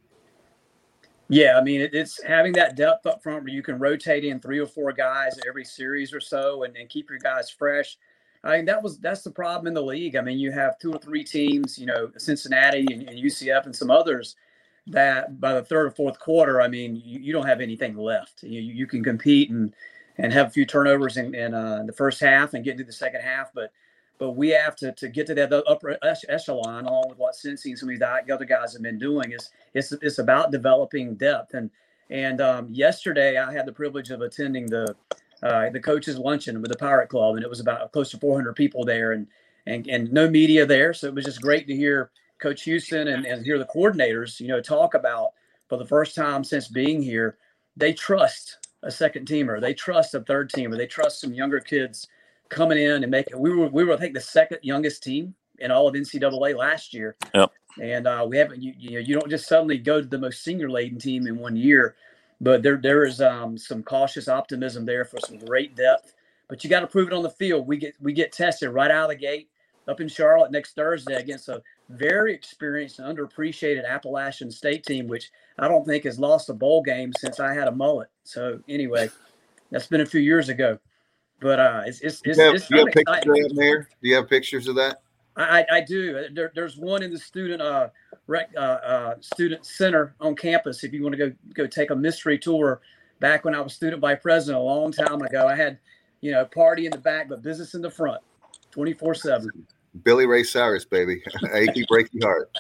Yeah, I mean, it, it's having that depth up front where you can rotate in three or four guys every series or so and, and keep your guys fresh. I mean, that was that's the problem in the league. I mean, you have two or three teams, you know, Cincinnati and, and U C F and some others that by the third or fourth quarter, I mean, you, you don't have anything left. You you can compete and and have a few turnovers in, in uh, the first half and get into the second half, but but we have to to get to that upper echelon along with what Cincy and some of these other guys have been doing. Is it's it's about developing depth. And and um, yesterday I had the privilege of attending the. Uh, the coaches' luncheon with the Pirate Club, and it was about close to four hundred people there, and and and no media there. So it was just great to hear Coach Houston and, and hear the coordinators, you know, talk about for the first time since being here, they trust a second teamer, they trust a third teamer, they trust some younger kids coming in and making. We were we were I think the second youngest team in all of N C double A last year. Yep. And uh, we haven't you, you know you don't just suddenly go to the most senior laden team in one year. But there, there is um, some cautious optimism there for some great depth. But you got to prove it on the field. We get we get tested right out of the gate up in Charlotte next Thursday against a very experienced and underappreciated Appalachian State team, which I don't think has lost a bowl game since I had a mullet. So anyway, that's been a few years ago. But uh, it's it's it's, do you have, it's do you have pictures of that, Mayor? Do you have pictures of that? I, I do. There, there's one in the student uh, rec, uh, uh, student center on campus. If you want to go go take a mystery tour, back when I was student vice president a long time ago, I had, you know, party in the back but business in the front, twenty-four seven. Billy Ray Cyrus, baby, achy breaky heart.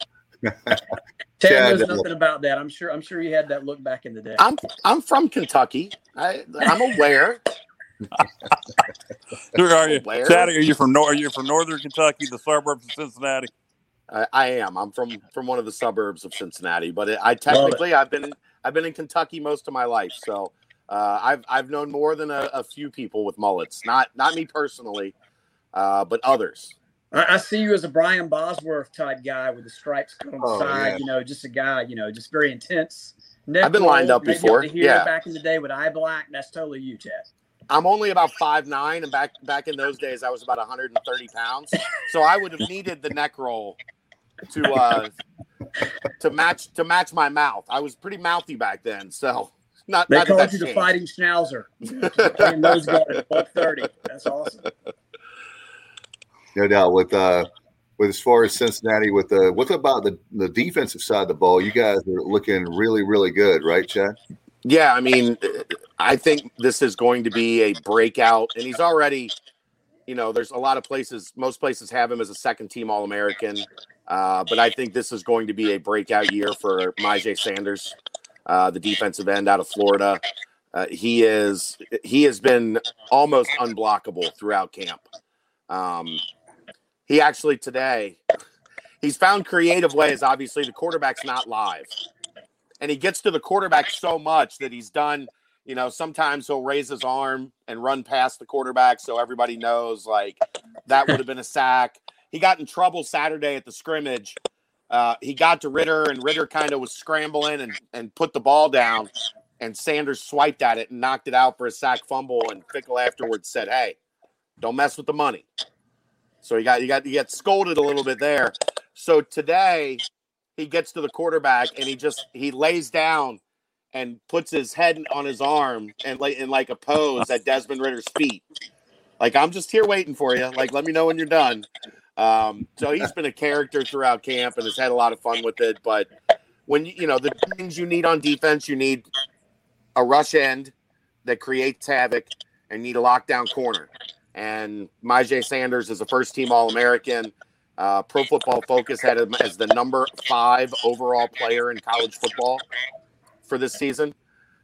Chad knows nothing about that. I'm sure. I'm sure you had that look back in the day. I'm I'm from Kentucky. I, I'm aware. Who are you, Chad? Are you from Nor- Are you from Northern Kentucky, the suburbs of Cincinnati? I, I am. I'm from from one of the suburbs of Cincinnati, but it, I technically I've been in, I've been in Kentucky most of my life, so uh, I've I've known more than a, a few people with mullets. Not not me personally, uh, but others. I, I see you as a Brian Bosworth type guy with the stripes on the oh, side. Yeah. You know, just a guy. You know, just very intense. Neck I've been lined up before. Up yeah, back in the day with eye black. That's totally you, Chad. I'm only about five nine, and back back in those days, I was about one hundred thirty pounds. So I would have needed the neck roll to uh, to match to match my mouth. I was pretty mouthy back then, so not. They not called that you changed. the fighting schnauzer. Playing those guys at one thirty. That's awesome. No doubt. With uh, with as far as Cincinnati, with the what about the the defensive side of the ball? You guys are looking really really good, right, Chad? Yeah, I mean, I think this is going to be a breakout, and he's already, you know, there's a lot of places, most places have him as a second-team All-American, uh, but I think this is going to be a breakout year for Myjai Sanders, uh, the defensive end out of Florida. Uh, he is he has been almost unblockable throughout camp. Um, he actually today, he's found creative ways. Obviously, the quarterback's not live. And he gets to the quarterback so much that he's done, you know, sometimes he'll raise his arm and run past the quarterback so everybody knows, like, that would have been a sack. He got in trouble Saturday at the scrimmage. Uh, he got to Ritter, and Ritter kind of was scrambling and, and put the ball down, and Sanders swiped at it and knocked it out for a sack fumble, and Fickle afterwards said, hey, don't mess with the money. So he got, he got, he got scolded a little bit there. So today – he gets to the quarterback and he just he lays down and puts his head on his arm and like in like a pose at Desmond Ritter's feet. Like, I'm just here waiting for you. Like, let me know when you're done. Um, so he's been a character throughout camp and has had a lot of fun with it. But when you, you know, the things you need on defense, you need a rush end that creates havoc and need a lockdown corner. And Myjai Sanders is a first-team All-American. Uh, Pro Football Focus had him as the number five overall player in college football for this season.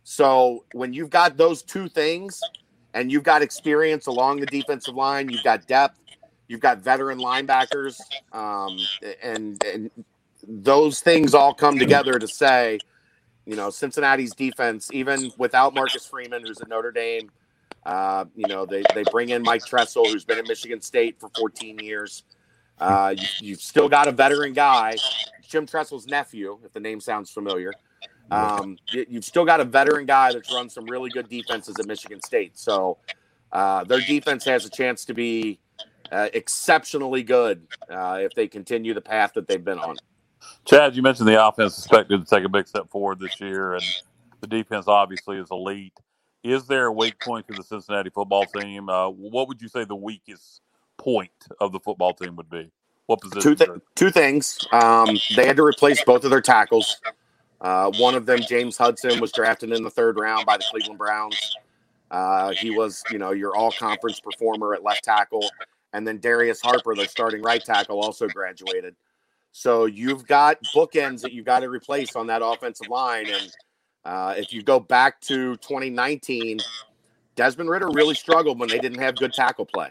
So when you've got those two things and you've got experience along the defensive line, you've got depth, you've got veteran linebackers, um, and, and those things all come together to say, you know, Cincinnati's defense, even without Marcus Freeman, who's at Notre Dame, uh, you know, they, they bring in Mike Tressel, who's been at Michigan State for fourteen years. Uh, you, you've still got a veteran guy, Jim Tressel's nephew, if the name sounds familiar. Um, you, you've still got a veteran guy that's run some really good defenses at Michigan State. So uh, their defense has a chance to be uh, exceptionally good uh, if they continue the path that they've been on. Chad, you mentioned the offense expected to take a big step forward this year, and the defense obviously is elite. Is there a weak point to the Cincinnati football team? Uh, what would you say the weakest point of the football team would be? What position? Two, th- two things. Um, they had to replace both of their tackles. Uh, one of them, James Hudson, was drafted in the third round by the Cleveland Browns. Uh, he was, you know, your all-conference performer at left tackle. And then Darius Harper, their starting right tackle, also graduated. So you've got bookends that you've got to replace on that offensive line. And uh, if you go back to twenty nineteen, Desmond Ridder really struggled when they didn't have good tackle play.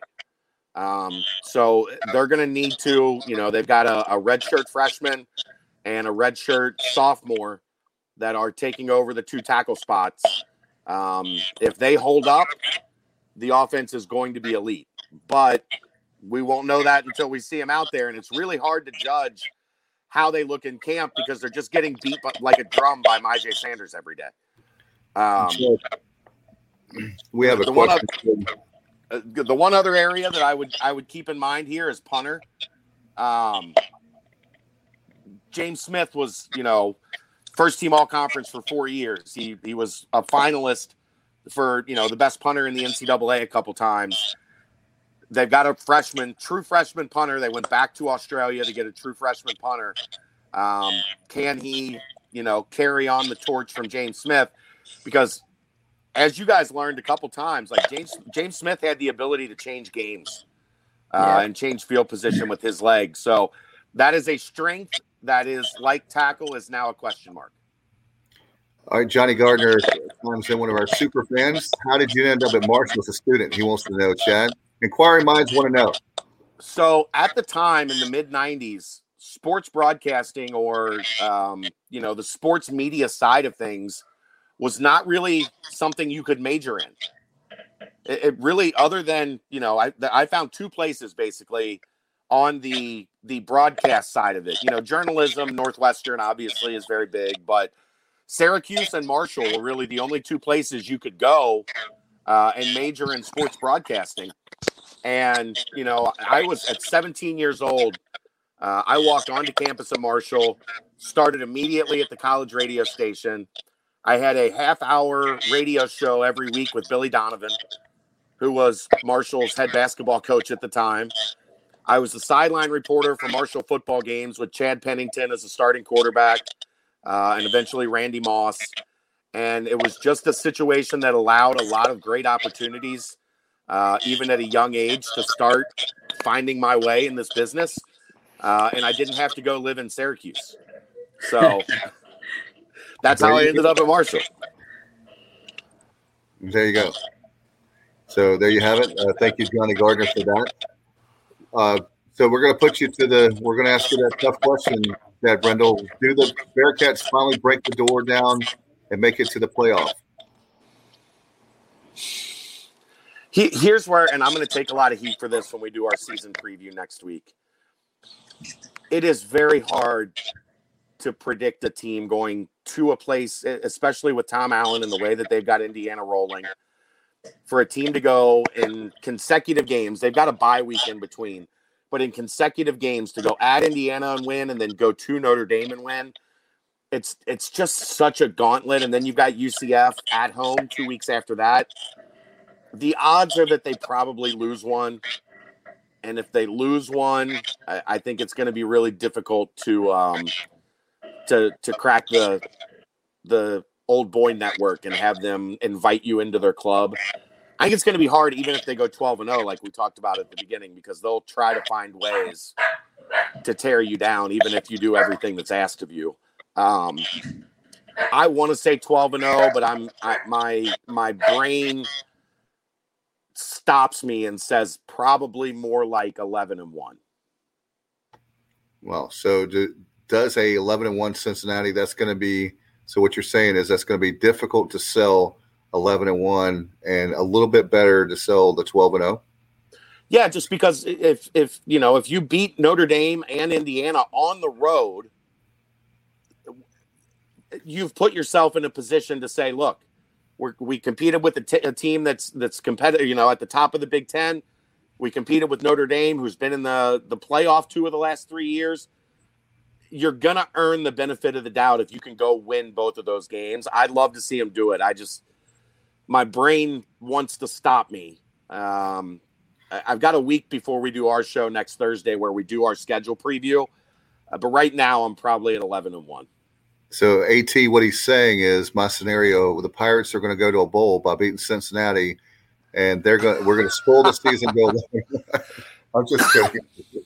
Um, so they're going to need to, you know, they've got a, a redshirt freshman and a redshirt sophomore that are taking over the two tackle spots. Um, if they hold up, the offense is going to be elite. But we won't know that until we see them out there, and it's really hard to judge how they look in camp because they're just getting beat like a drum by Myjai Sanders every day. Um, we have a the question. One other, uh, the one other area that I would I would keep in mind here is punter. Um, James Smith was, you know, first team all conference for four years. He he was a finalist for, you know, the best punter in the N C double A a couple times. They've got a freshman, true freshman punter. They went back to Australia to get a true freshman punter. Um, can he, you know, carry on the torch from James Smith? Because as you guys learned a couple times, like James James Smith had the ability to change games uh, yeah. and change field position with his legs. So that is a strength that is, like tackle, is now a question mark. All right, Johnny Gardner comes in, one of our super fans. How did you end up at Marshall as a student? He wants to know, Chad. Inquiring minds want to know. So at the time in the mid nineties, sports broadcasting or, um, you know, the sports media side of things was not really something you could major in. It, it really, other than, you know, I, I found two places basically on the the broadcast side of it. You know, journalism, Northwestern obviously is very big, but Syracuse and Marshall were really the only two places you could go uh, and major in sports broadcasting. And, you know, I was at seventeen years old. Uh, I walked onto campus at Marshall, started immediately at the college radio station. I had a half hour radio show every week with Billy Donovan, who was Marshall's head basketball coach at the time. I was the sideline reporter for Marshall football games with Chad Pennington as a starting quarterback, uh, and eventually Randy Moss. And it was just a situation that allowed a lot of great opportunities, uh, even at a young age, to start finding my way in this business. Uh, and I didn't have to go live in Syracuse. So that's how I ended up at Marshall. There you go. So there you have it. Uh, thank you, Johnny Gardner, for that. Uh, so we're going to put you to the – we're going to ask you that tough question, Chad Brendel. Do the Bearcats finally break the door down and make it to the playoff? He, here's where – and I'm going to take a lot of heat for this when we do our season preview next week. It is very hard to predict a team going to a place, especially with Tom Allen and the way that they've got Indiana rolling, for a team to go in consecutive games. They've got a bye week in between, but in consecutive games to go at Indiana and win and then go to Notre Dame and win, it's it's just such a gauntlet. And then you've got U C F at home two weeks after that. The odds are that they probably lose one. And if they lose one, I, I think it's going to be really difficult to um, to to crack the the old boy network and have them invite you into their club. I think it's going to be hard, even if they go twelve and oh, like we talked about at the beginning, because they'll try to find ways to tear you down, even if you do everything that's asked of you. Um, I want to say twelve and oh, but I'm I, my my brain stops me and says probably more like eleven and one. Well, so do, does a eleven and one Cincinnati, that's going to be, so what you're saying is that's going to be difficult to sell eleven and one and a little bit better to sell the twelve and oh? Yeah, just because if, if, you know, if you beat Notre Dame and Indiana on the road, you've put yourself in a position to say, look, We're, we competed with a, t- a team that's that's competitive, you know, at the top of the Big Ten. We competed with Notre Dame, who's been in the, the playoff two of the last three years. You're going to earn the benefit of the doubt if you can go win both of those games. I'd love to see him do it. I just, my brain wants to stop me. Um, I, I've got a week before we do our show next Thursday where we do our schedule preview. Uh, but right now I'm probably at eleven and one. So AT, what he's saying is my scenario: the Pirates are going to go to a bowl by beating Cincinnati, and they're going. We're going to spoil the season. Go. I'm just joking.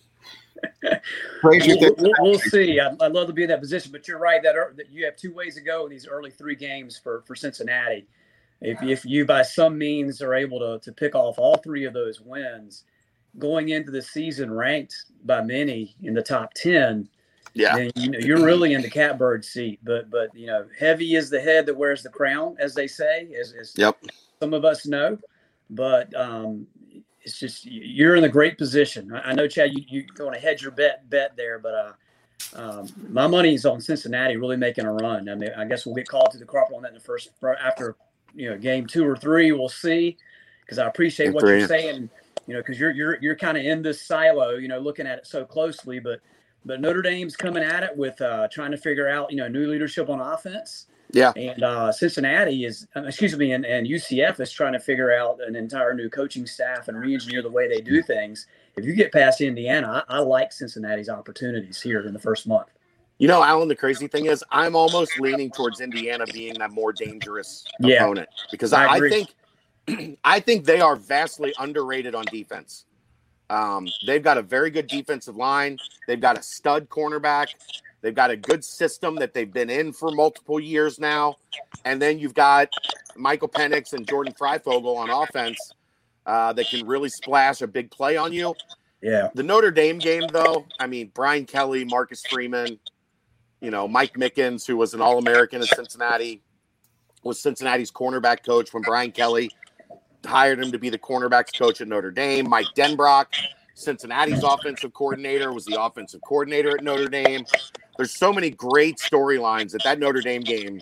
we'll, we'll, we'll see. I'd, I'd love to be in that position, but you're right that, er, that you have two ways to go in these early three games for, for Cincinnati. If if you by some means are able to to pick off all three of those wins, going into the season ranked by many in the top ten. Yeah, then, you know, you're really in the catbird seat. But but you know, heavy is the head that wears the crown, as they say, as, as yep. some of us know. But um, it's just you're in a great position. I, I know, Chad, you you going to hedge your bet bet there, but uh, um, my money's on Cincinnati really making a run. I mean, I guess we'll get called to the carpet on that in the first after you know game two or three. We'll see, because I appreciate what you're saying. You know, because you're you're you're kind of in this silo. You know, looking at it so closely, but. But Notre Dame's coming at it with uh, trying to figure out, you know, new leadership on offense. Yeah. And uh, Cincinnati is, excuse me, and, and U C F is trying to figure out an entire new coaching staff and re-engineer the way they do things. If you get past Indiana, I, I like Cincinnati's opportunities here in the first month. You know, Alan, the crazy thing is I'm almost leaning towards Indiana being that more dangerous yeah. opponent because I, I, I think I think they are vastly underrated on defense. Um, they've got a very good defensive line. They've got a stud cornerback. They've got a good system that they've been in for multiple years now. And then you've got Michael Penix and Jordan Freifogel on offense uh, that can really splash a big play on you. Yeah. The Notre Dame game, though, I mean, Brian Kelly, Marcus Freeman, you know, Mike Mickens, who was an All-American at Cincinnati, was Cincinnati's cornerback coach when Brian Kelly hired him to be the cornerbacks coach at Notre Dame. Mike Denbrock, Cincinnati's offensive coordinator, was the offensive coordinator at Notre Dame. There's so many great storylines that that Notre Dame game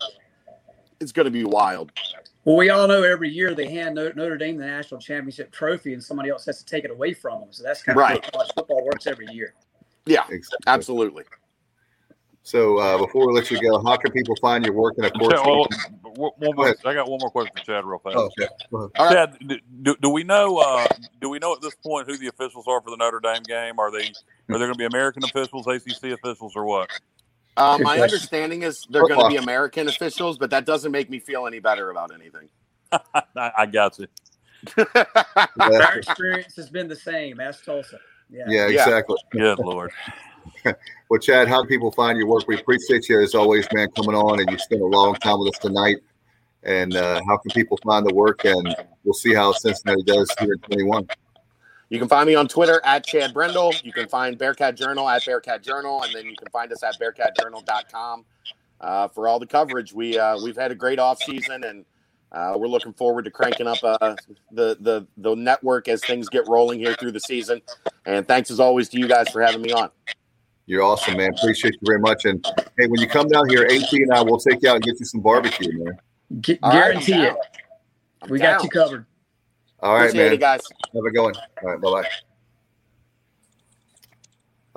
is going to be wild. Well, we all know every year they hand Notre Dame the national championship trophy and somebody else has to take it away from them. So that's kind of right. how college football works every year. Yeah, exactly. Absolutely. So uh, before we let you go, how can people find your work? And of course, well, one more, I got one more question for Chad real fast. Oh, okay. All right. Chad, do, do we know? Uh, do we know at this point who the officials are for the Notre Dame game? Are they are they going to be American officials, A C C officials, or what? Uh, my understanding is they're going to be American officials, but that doesn't make me feel any better about anything. I, I got you. Our experience has been the same. Ask Tulsa. Yeah, yeah exactly. Good Lord. Well, Chad, how do people find your work? We appreciate you as always, man, coming on, and you spent a long time with us tonight. And uh, how can people find the work? And we'll see how Cincinnati does here in twenty-one. You can find me on Twitter at Chad Brendel. You can find Bearcat Journal at Bearcat Journal, and then you can find us at bearcat journal dot com uh, for all the coverage. We uh, we've had a great off season, and uh, we're looking forward to cranking up uh, the the the network as things get rolling here through the season. And thanks as always to you guys for having me on. You're awesome, man. Appreciate you very much. And hey, when you come down here, A T and I will take you out and get you some barbecue, man. G- guarantee right, it. We down. got you covered. All right, Appreciate man. It, guys. Have a good one. All right, bye bye.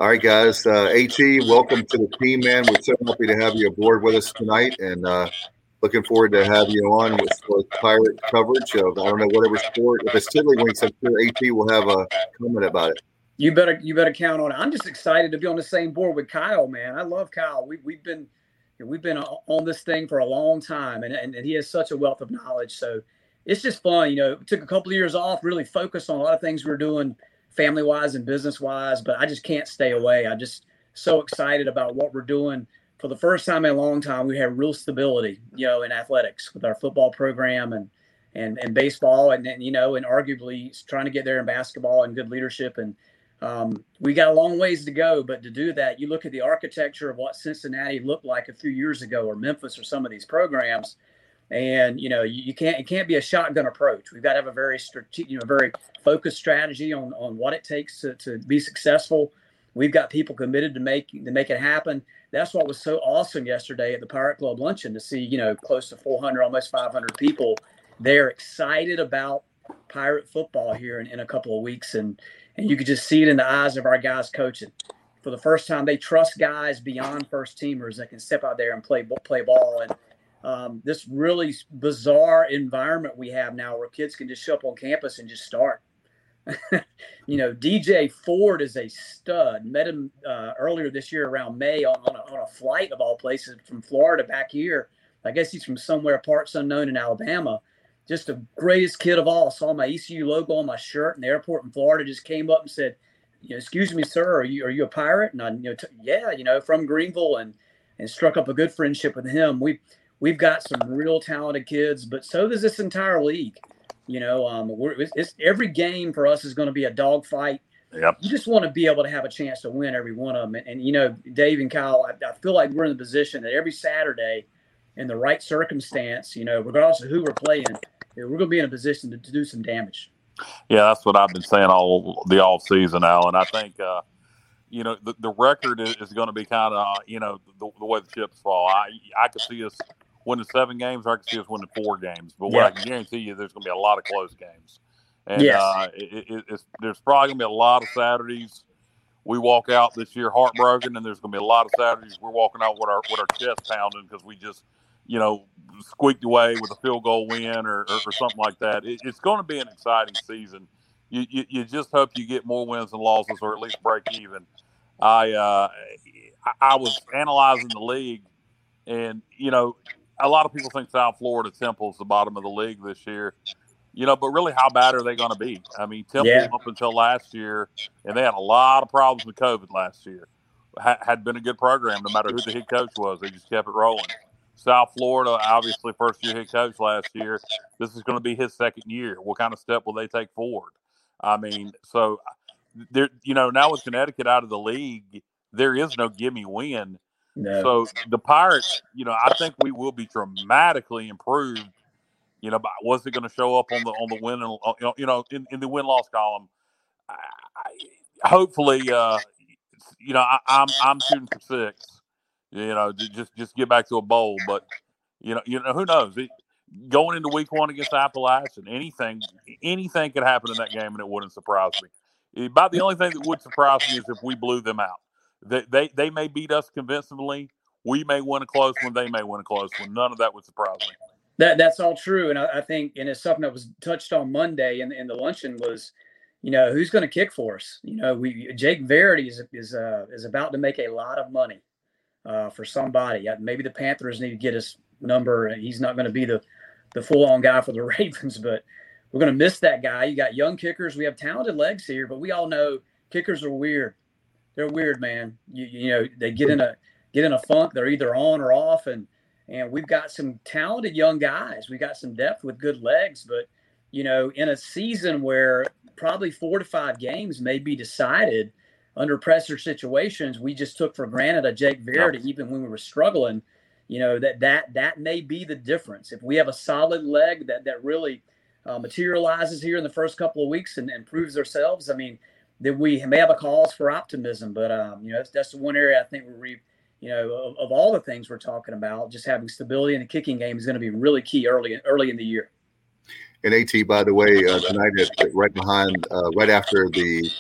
All right, guys. Uh, AT, welcome to the team, man. We're so happy to have you aboard with us tonight, and uh, looking forward to have you on with, with Pirate coverage of, I don't know, whatever sport. If it's Tiddlywinks, I'm sure AT will have a comment about it. You better you better count on it. I'm just excited to be on the same board with Kyle, man. I love Kyle. We, we've been we've been on this thing for a long time, and, and, and he has such a wealth of knowledge. So it's just fun. You know, it took a couple of years off, really focused on a lot of things we were doing family-wise and business-wise, but I just can't stay away. I'm just so excited about what we're doing. For the first time in a long time, we have real stability, you know, in athletics with our football program and and and baseball, and, and you know, and arguably trying to get there in basketball and good leadership. And um, we got a long ways to go, but to do that, you look at the architecture of what Cincinnati looked like a few years ago, or Memphis, or some of these programs. And, you know, you, you can't, it can't be a shotgun approach. We've got to have a very strategic, you know, very focused strategy on, on what it takes to, to be successful. We've got people committed to make, to make it happen. That's what was so awesome yesterday at the Pirate Club luncheon, to see, you know, close to four hundred, almost five hundred people. They're excited about Pirate football here in, in a couple of weeks. And, and you could just see it in the eyes of our guys coaching. For the first time, they trust guys beyond first teamers that can step out there and play, play ball. And, Um, this really bizarre environment we have now, where kids can just show up on campus and just start. You know, D J Ford is a stud. Met him uh, earlier this year around May on, on, a, on a flight of all places from Florida back here. I guess he's from somewhere parts unknown in Alabama. Just the greatest kid of all. Saw my E C U logo on my shirt in the airport in Florida. Just came up and said, you know, "Excuse me, sir, are you are you a Pirate?" And I, you know, t- yeah, you know, from Greenville, and and struck up a good friendship with him. We. We've got some real talented kids, but so does this entire league. You know, um, we're, it's, it's every game for us is going to be a dogfight. Yep. You just want to be able to have a chance to win every one of them. And, and you know, Dave and Kyle, I, I feel like we're in the position that every Saturday, in the right circumstance, you know, regardless of who we're playing, we're going to be in a position to, to do some damage. Yeah, that's what I've been saying all the off season, Alan. I think, uh, you know, the, the record is, is going to be kind of, uh, you know, the, the way the chips fall. I I could see us winning seven games, or I can see us winning four games. But what Yeah. I can guarantee you, there's going to be a lot of close games. And Yes. uh, it, it, it's, there's probably going to be a lot of Saturdays we walk out this year heartbroken, and there's going to be a lot of Saturdays we're walking out with our with our chest pounding because we just, you know, squeaked away with a field goal win or, or, or something like that. It, it's going to be an exciting season. You, you you just hope you get more wins than losses, or at least break even. I uh, I was analyzing the league, and you know, a lot of people think South Florida Temple's the bottom of the league this year. You know, but really, how bad are they going to be? I mean, Temple Yeah. up until last year, and they had a lot of problems with COVID last year, ha- had been a good program no matter who the head coach was. They just kept it rolling. South Florida, obviously, first-year head coach last year. This is going to be his second year. What kind of step will they take forward? I mean, so, there, you know, now with Connecticut out of the league, there is no gimme win. No. So the Pirates, you know, I think we will be dramatically improved. You know, but was it going to show up on the on the win and you know in, in the win loss column? I, I, hopefully, uh, you know, I, I'm I'm shooting for six. You know, just just get back to a bowl. But you know, you know, who knows? It, going into week one against Appalachian, anything anything could happen in that game, and it wouldn't surprise me. About the only thing that would surprise me is if we blew them out. They they they may beat us convincingly. We may win a close one. They may win a close one. None of that would surprise me. That that's all true, and I, I think, and it's something that was touched on Monday in, in the luncheon was, you know, who's going to kick for us? You know, we Jake Verity is is uh, is about to make a lot of money uh, for somebody. Maybe the Panthers need to get his number, and he's not going to be the the full on guy for the Ravens, but we're going to miss that guy. You got young kickers. We have talented legs here, but we all know kickers are weird. They're weird, man. You you know, they get in a get in a funk. They're either on or off, and And we've got some talented young guys. We got some depth with good legs, but, you know, in a season where probably four to five games may be decided under pressure situations, we just took for granted a Jake Verity, yep. even when we were struggling, you know, that that that may be the difference. If we have a solid leg that, that really uh, materializes here in the first couple of weeks and, and proves ourselves, I mean, then we may have a cause for optimism. But, um, you know, that's, that's the one area I think where we You know, of, of all the things we're talking about, just having stability in the kicking game is going to be really key early early in the year. And AT, by the way, uh, tonight, at, right behind, uh, right after the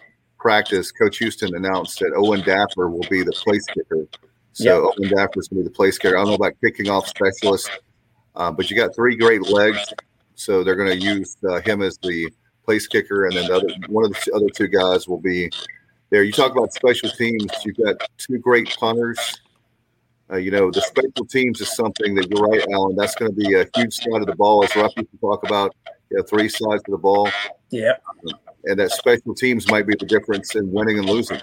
practice, Coach Houston announced that Owen Dapper will be the place kicker. So yep. Owen Dapper is going to be the place kicker. I don't know about kicking off specialist, uh, but you got three great legs, so they're going to use uh, him as the place kicker, and then the other one of the other two guys will be there. You talk about special teams. You've got two great punters. Uh, you know, the special teams is something that you're right, Alan. That's going to be a huge side of the ball. As Ruff used to talk about, you know, three sides of the ball. Yeah. And that special teams might be the difference in winning and losing.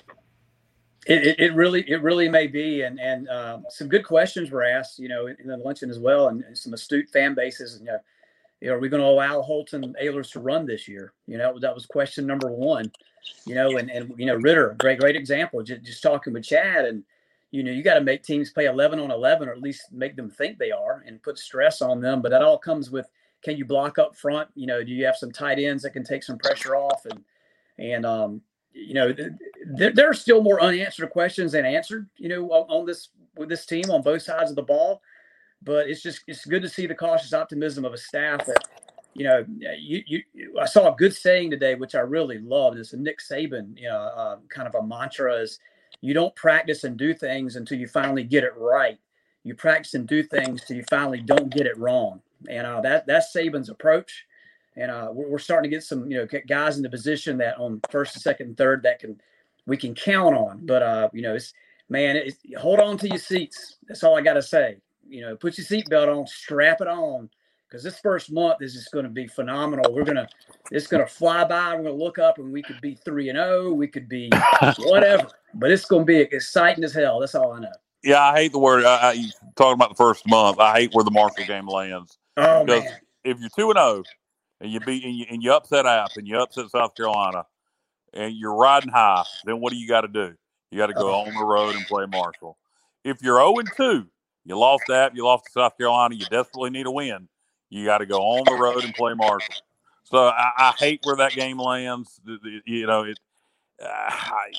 It, it, it really, it really may be. And and um, some good questions were asked, you know, in the luncheon as well, and, and some astute fan bases. And, you know, you know, are we going to allow Holton Ahlers to run this year? You know, that was question number one. You know, and and you know, Ritter, great great example. Just, just talking with Chad, and you know, you got to make teams play eleven on eleven, or at least make them think they are, and put stress on them. But that all comes with, can you block up front? You know, do you have some tight ends that can take some pressure off? And, and um, you know, th- th- there are still more unanswered questions than answered, you know, on, on this, with this team on both sides of the ball. But it's just, it's good to see the cautious optimism of a staff that, you know, you, you, I saw a good saying today, which I really loved. It's a Nick Saban, you know, uh, kind of a mantra is, you don't practice and do things until you finally get it right. You practice and do things till you finally don't get it wrong. And uh, that that's Saban's approach, and uh, we're, we're starting to get some, you know, guys in the position that on first, second, and third that can we can count on. But uh, you know, it's man, it's, hold on to your seats. That's all I got to say. You know, put your seatbelt on, strap it on, because this first month is just going to be phenomenal. We're gonna it's going to fly by. We're going to look up, and we could be three and zero. We could be whatever, but it's going to be exciting as hell. That's all I know. Yeah, I hate the word. I, I, talking about the first month, I hate where the Marshall game lands. Oh, because man. if you're two and zero, and you beat and you, and you upset App and you upset South Carolina, and you're riding high, then what do you got to do? You got to go on the road and play Marshall. If you're zero and two, you lost App, you lost to South Carolina, you desperately need a win. You got to go on the road and play Marshall. So I, I hate where that game lands. The, the, you know, it. Uh, I,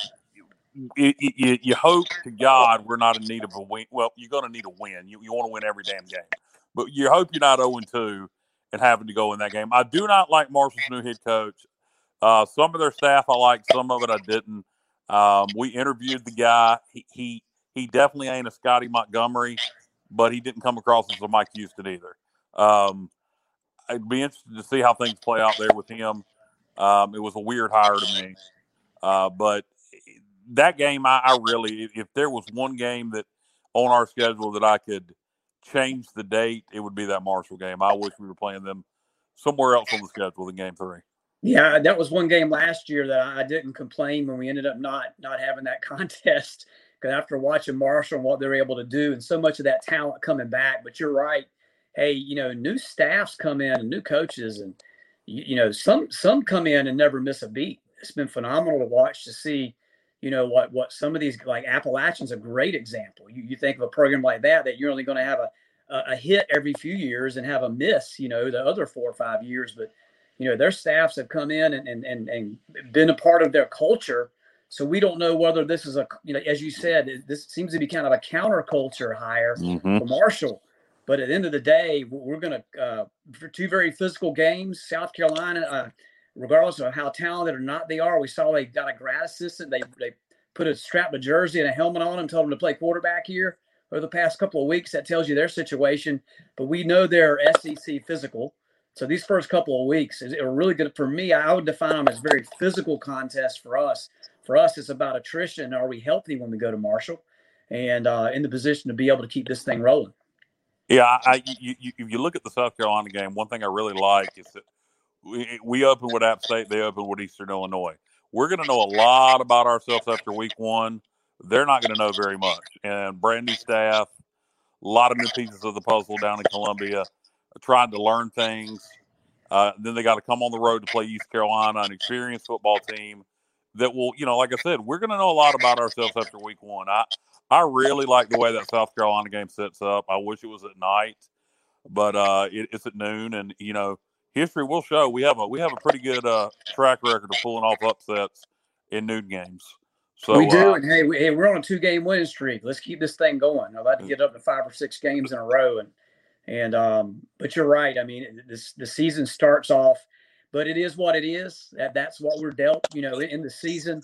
You, you, you hope to God we're not in need of a win. Well, you're going to need a win. You, you want to win every damn game. But you hope you're not zero and two and having to go in that game. I do not like Marshall's new head coach. Uh, some of their staff I liked, some of it I didn't. Um, we interviewed the guy. He, he he definitely ain't a Scotty Montgomery, but he didn't come across as a Mike Houston either. Um, I'd be interested to see how things play out there with him. Um, it was a weird hire to me. Uh, but that game, I, I really, if there was one game that on our schedule that I could change the date, it would be that Marshall game. I wish we were playing them somewhere else on the schedule than game three. Yeah, that was one game last year that I didn't complain when we ended up not not having that contest, because after watching Marshall and what they're able to do and so much of that talent coming back. But you're right. Hey, you know, new staffs come in and new coaches, and you, you know, some some come in and never miss a beat. It's been phenomenal to watch, to see, you know, what what some of these, like Appalachian's a great example. You you think of a program like that, that you're only going to have a, a, a hit every few years and have a miss, you know, the other four or five years. But, you know, their staffs have come in and and and, and been a part of their culture. So we don't know whether this is a, you know, as you said, this seems to be kind of a counterculture hire mm-hmm. for Marshall. But at the end of the day, we're going to, uh, for two very physical games, South Carolina, uh, regardless of how talented or not they are. We saw they got a grad assistant. They they put a strap of jersey and a helmet on him, told him to play quarterback here over the past couple of weeks. That tells you their situation. But we know they're S E C physical. So these first couple of weeks are really good. For me, I would define them as very physical contests for us. For us, it's about attrition. Are we healthy when we go to Marshall? And uh, in the position to be able to keep this thing rolling. Yeah, I, you, you, if you look at the South Carolina game, one thing I really like is that we, we open with App State, they open with Eastern Illinois. We're going to know a lot about ourselves after week one. They're not going to know very much. And brand new staff, a lot of new pieces of the puzzle down in Columbia, trying to learn things. Uh, then they got to come on the road to play East Carolina, an experienced football team that will, you know, like I said, we're going to know a lot about ourselves after week one. I, I really like the way that South Carolina game sets up. I wish it was at night, but uh, it, it's at noon. And, you know, history will show we have a we have a pretty good uh, track record of pulling off upsets in noon games. So we do, uh, and hey, we, hey, we're on a two-game winning streak. Let's keep this thing going. I'm about to get up to five or six games in a row, and and um, but you're right. I mean, this the season starts off, but it is what it is. That that's what we're dealt. You know, in the season,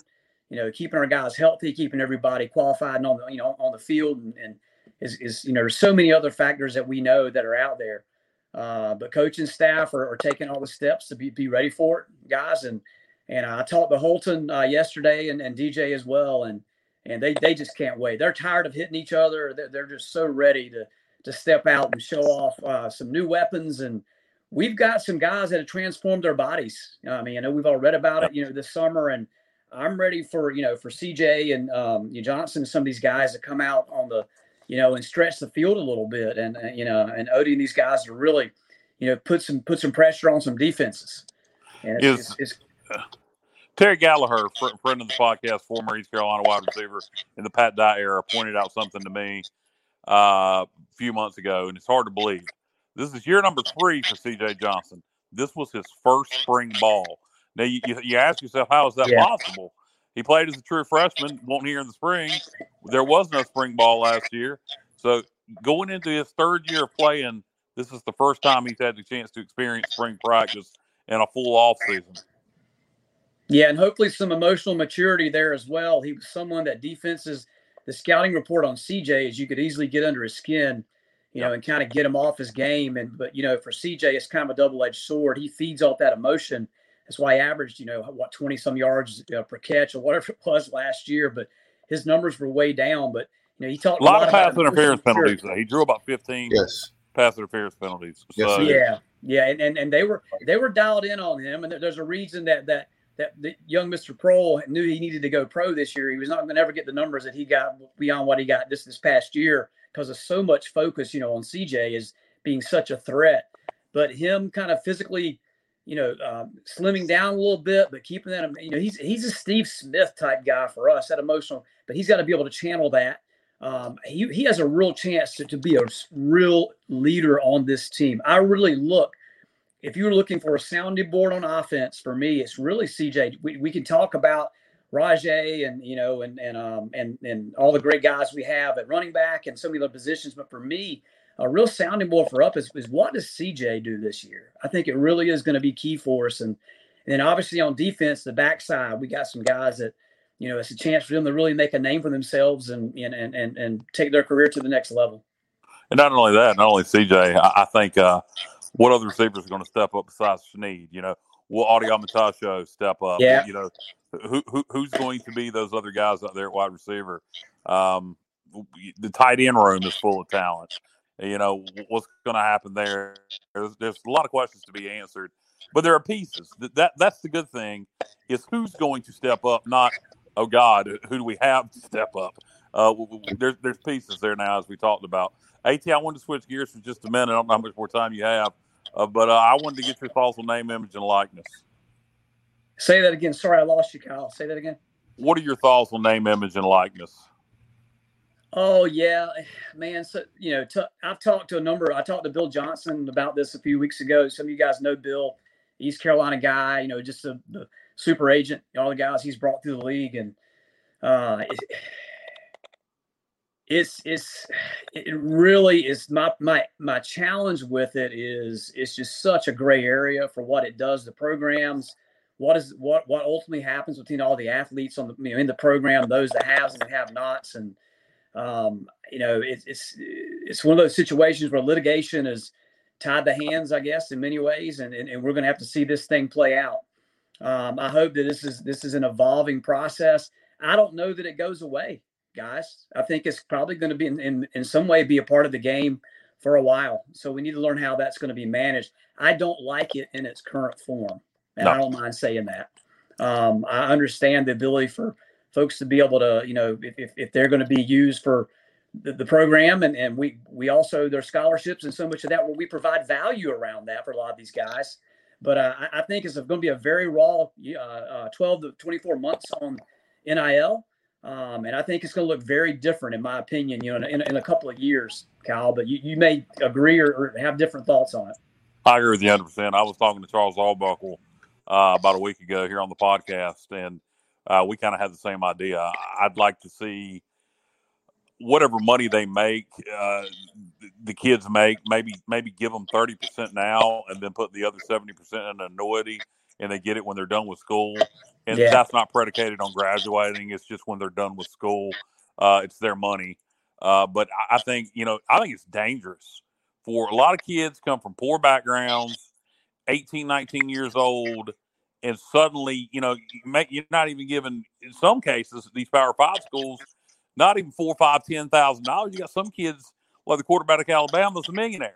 you know, keeping our guys healthy, keeping everybody qualified and on the, you know, on the field, and, and is, is, you know, there's so many other factors that we know that are out there. Uh, but coaching staff are, are taking all the steps to be, be ready for it, guys. And, and I talked to Holton uh, yesterday and, and D J as well. And, and they, they just can't wait. They're tired of hitting each other. They're, they're just so ready to, to step out and show off uh, some new weapons. And we've got some guys that have transformed their bodies. I mean, I know we've all read about it, you know, this summer, and I'm ready for, you know, for C J and um, you know, Johnson and some of these guys to come out on the, you know, and stretch the field a little bit. And, uh, you know, and Odie and these guys are really, you know, put some, put some pressure on some defenses. And it's, Is, it's, it's, uh, Terry Gallagher, fr- friend of the podcast, former East Carolina wide receiver in the Pat Dye era, pointed out something to me uh, a few months ago, and it's hard to believe. This is year number three for C J Johnson. This was his first spring ball. Now, you, you, you ask yourself, how is that yeah. possible? He played as a true freshman, wasn't here in the spring. There was no spring ball last year. So going into his third year of playing, this is the first time he's had the chance to experience spring practice and a full off season. Yeah, and hopefully some emotional maturity there as well. He was someone that defenses, the scouting report on C J is you could easily get under his skin, you know, and kind of get him off his game. And but, you know, for C J, it's kind of a double-edged sword. He feeds off that emotion. That's why he averaged, you know, what, twenty-some yards uh, per catch or whatever it was last year. But his numbers were way down. But, you know, he talked a lot, a lot of pass interference penalties. He drew about fifteen yes. pass interference penalties. Yes, So, yeah, yeah, and, and and they were they were dialed in on him. And there's a reason that that that the young Mister Prohl knew he needed to go pro this year. He was not going to ever get the numbers that he got beyond what he got this this past year because of so much focus, you know, on C J as being such a threat. But him kind of physically, you know, um, slimming down a little bit, but keeping that, you know, he's he's a Steve Smith type guy for us, that emotional, but he's got to be able to channel that. Um, he he has a real chance to, to be a real leader on this team. I really look, if you're looking for a sounding board on offense, for me, it's really C J. We we can talk about Rajay and, you know, and and um and and all the great guys we have at running back and so many other positions, but for me, a real sounding board for us is, is what does C J do this year? I think it really is going to be key for us. And, and then obviously on defense, the backside, we got some guys that, you know, it's a chance for them to really make a name for themselves and and and and, and take their career to the next level. And not only that, not only C J, I, I think uh, what other receivers are going to step up besides Snead? You know, will Audie Amatasho step up? Yeah. You know, who, who who's going to be those other guys out there at wide receiver? Um, the tight end room is full of talent. You know, what's going to happen there? There's, there's a lot of questions to be answered, but there are pieces. That, that That's the good thing, is who's going to step up, not, oh, God, who do we have to step up? Uh, there's, there's pieces there now, as we talked about. AT, I wanted to switch gears for just a minute. I don't know how much more time you have, uh, but uh, I wanted to get your thoughts on name, image, and likeness. Say that again. Sorry, I lost you, Kyle. Say that again. What are your thoughts on name, image, and likeness? Oh, yeah, man. So, you know, t- I've talked to a number. I talked to Bill Johnson about this a few weeks ago. Some of you guys know Bill, East Carolina guy, you know, just a, the super agent, all the guys he's brought through the league. And uh, it, it's, it's, it really is my, my, my challenge with it is it's just such a gray area for what it does to programs. What is what, what ultimately happens between all the athletes on the, you know, in the program, those that have and have nots. And, Um, you know, it, it's it's one of those situations where litigation is tied the hands, I guess, in many ways, and and, and we're going to have to see this thing play out. Um, I hope that this is this is an evolving process. I don't know that it goes away, guys. I think it's probably going to be in, in in some way be a part of the game for a while. So we need to learn how that's going to be managed. I don't like it in its current form, and no. I don't mind saying that. Um, I understand the ability for folks to be able to, you know, if, if they're going to be used for the, the program, and, and we we also, there's scholarships and so much of that where we provide value around that for a lot of these guys. But uh, I, I think it's going to be a very raw uh, uh, twelve to twenty-four months on N I L. Um, and I think it's going to look very different, in my opinion, you know, in, in a couple of years, Kyle, but you, you may agree or, or have different thoughts on it. I agree with you one hundred percent. I was talking to Charles Arbuckle uh, about a week ago here on the podcast, and Uh, we kind of had the same idea. I'd like to see whatever money they make, uh, the kids make, maybe maybe give them thirty percent now and then put the other seventy percent in annuity and they get it when they're done with school. And Yeah. that's not predicated on graduating. It's just when they're done with school, uh, it's their money. Uh, but I, I think, you know, I think it's dangerous for a lot of kids come from poor backgrounds, eighteen, nineteen years old, and suddenly, you know, you make, you're not even given, in some cases, these Power Five schools, not even four, five, ten thousand dollars. You got some kids, like the quarterback of Alabama, is a millionaire.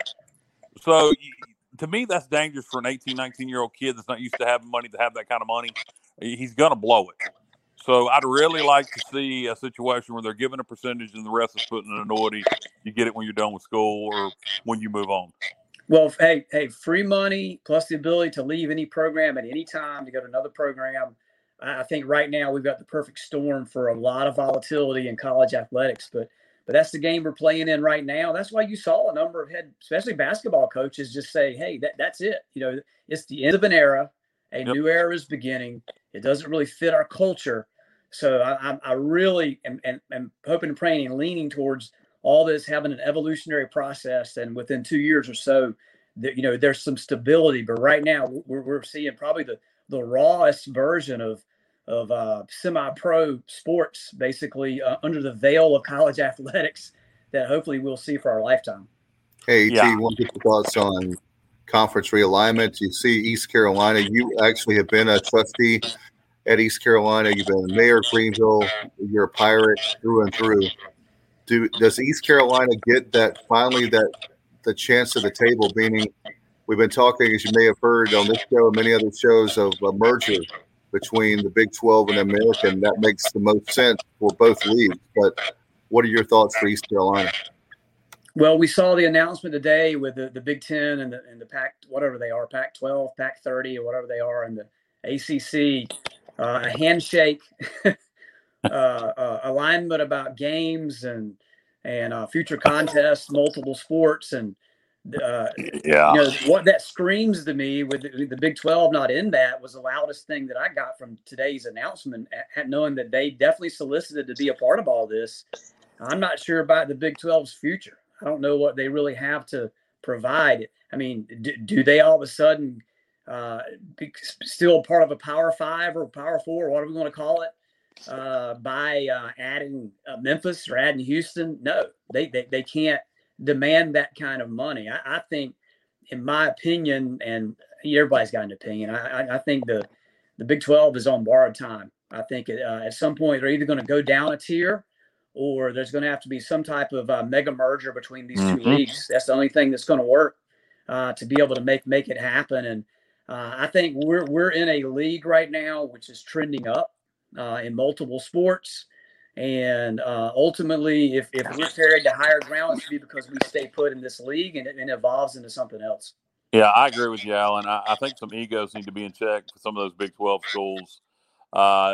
So to me, that's dangerous for an eighteen, nineteen year old kid that's not used to having money to have that kind of money. He's going to blow it. So I'd really like to see a situation where they're given a percentage and the rest is put in an annuity. You get it when you're done with school or when you move on. Well, hey, hey, free money plus the ability to leave any program at any time to go to another program. I think right now we've got the perfect storm for a lot of volatility in college athletics, but but that's the game we're playing in right now. That's why you saw a number of head, especially basketball coaches, just say, "Hey, that that's it. You know, it's the end of an era. A Yep. new era is beginning. It doesn't really fit our culture." So I, I really am, am, am hoping and praying and leaning towards all this having an evolutionary process, and within two years or so, that you know there's some stability. But right now, we're we're seeing probably the the rawest version of of uh, semi-pro sports, basically uh, under the veil of college athletics, that hopefully we'll see for our lifetime. Hey, Yeah. T, what are your thoughts on conference realignment? You see East Carolina. You actually have been a trustee at East Carolina. You've been mayor of Greenville. You're a Pirate through and through. Do does East Carolina get that finally that the chance at the table? Meaning, we've been talking, as you may have heard on this show and many other shows, of a merger between the Big twelve and American. That makes the most sense for both leagues. But what are your thoughts for East Carolina? Well, we saw the announcement today with the, the Big Ten and the, and the Pac, whatever they are, Pac twelve, Pac thirty, or whatever they are, and the A C C, uh, a handshake uh, uh, alignment about games and and uh, future contests, multiple sports, and uh, Yeah. you know what that screams to me with the, the Big twelve not in that was the loudest thing that I got from today's announcement, at, knowing that they definitely solicited to be a part of all this. I'm not sure about the Big twelve's future. I don't know what they really have to provide. I mean, do, do they all of a sudden uh, be still part of a Power Five or Power Four, or what are we going to call it, uh, by uh, adding uh, Memphis or adding Houston? No, they, they they can't demand that kind of money. I, I think, in my opinion, and everybody's got an opinion, I, I, I think the, the Big twelve is on borrowed time. I think uh, at some point they're either going to go down a tier, or there's going to have to be some type of uh, mega merger between these Mm-hmm. two leagues. That's the only thing that's going to work uh, to be able to make make it happen. And uh, I think we're we're in a league right now which is trending up uh, in multiple sports. And uh, ultimately, if, if we're carried to higher ground, it should be because we stay put in this league and it, and it evolves into something else. Yeah, I agree with you, Alan. I, I think some egos need to be in check for some of those Big twelve schools. Uh,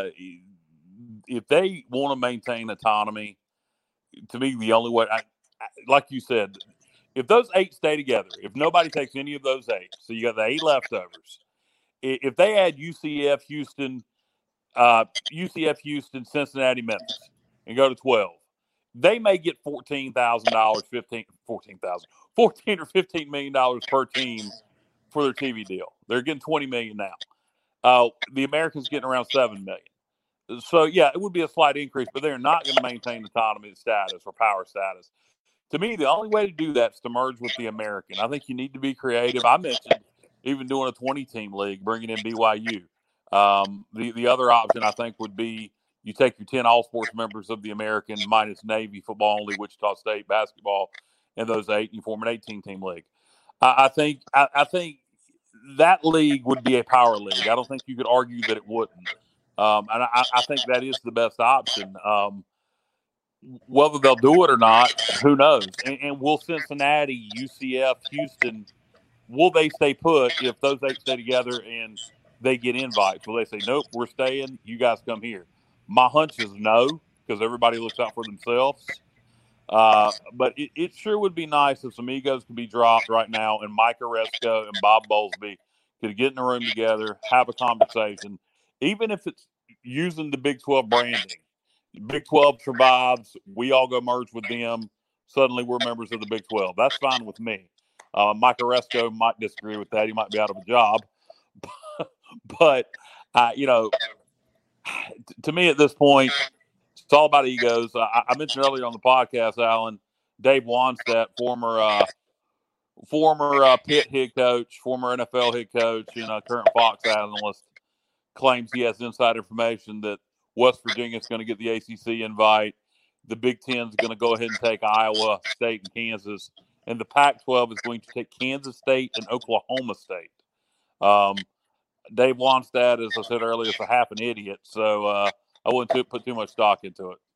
if they want to maintain autonomy, to me, the only way, I, I, like you said, if those eight stay together, if nobody takes any of those eight, so you got the eight leftovers, if they add U C F, Houston, uh, U C F, Houston, Cincinnati, Memphis, and go to twelve, they may get fourteen thousand dollars, fifteen, fourteen thousand, fourteen or fifteen million dollars per team for their T V deal. They're getting twenty million now. Uh, the Americans getting around seven million. So yeah, it would be a slight increase, but they're not going to maintain autonomy status or power status. To me, the only way to do that is to merge with the American. I think you need to be creative. I mentioned even doing a twenty-team league, bringing in B Y U. Um, the, the other option, I think, would be you take your ten all-sports members of the American minus Navy, football only, Wichita State, basketball, and those eight, and you form an eighteen-team league. I, I think I, I think that league would be a power league. I don't think you could argue that it wouldn't. Um, and I, I think that is the best option. Um, whether they'll do it or not, who knows? And, and will Cincinnati, U C F, Houston, will they stay put if those eight stay together and they get invites? Will they say, nope, we're staying, you guys come here? My hunch is no, because everybody looks out for themselves. Uh, but it, it sure would be nice if some egos could be dropped right now and Mike Oresco and Bob Bowlesby could get in the room together, have a conversation, even if it's using the Big twelve branding. Big twelve survives. We all go merge with them. Suddenly we're members of the Big twelve. That's fine with me. Uh, Mike Oresco might disagree with that. He might be out of a job. but uh, you know, to me at this point, it's all about egos. I, I mentioned earlier on the podcast, Alan, Dave Wannstedt, former uh, former uh, Pitt head coach, former N F L head coach, and uh, current Fox analyst, claims he has inside information that West Virginia is going to get the A C C invite. The Big Ten is going to go ahead and take Iowa State and Kansas, and the Pac twelve is going to take Kansas State and Oklahoma State. Um, Dave Wannstedt, as I said earlier, is a half an idiot, so uh, I wouldn't too, put too much stock into it.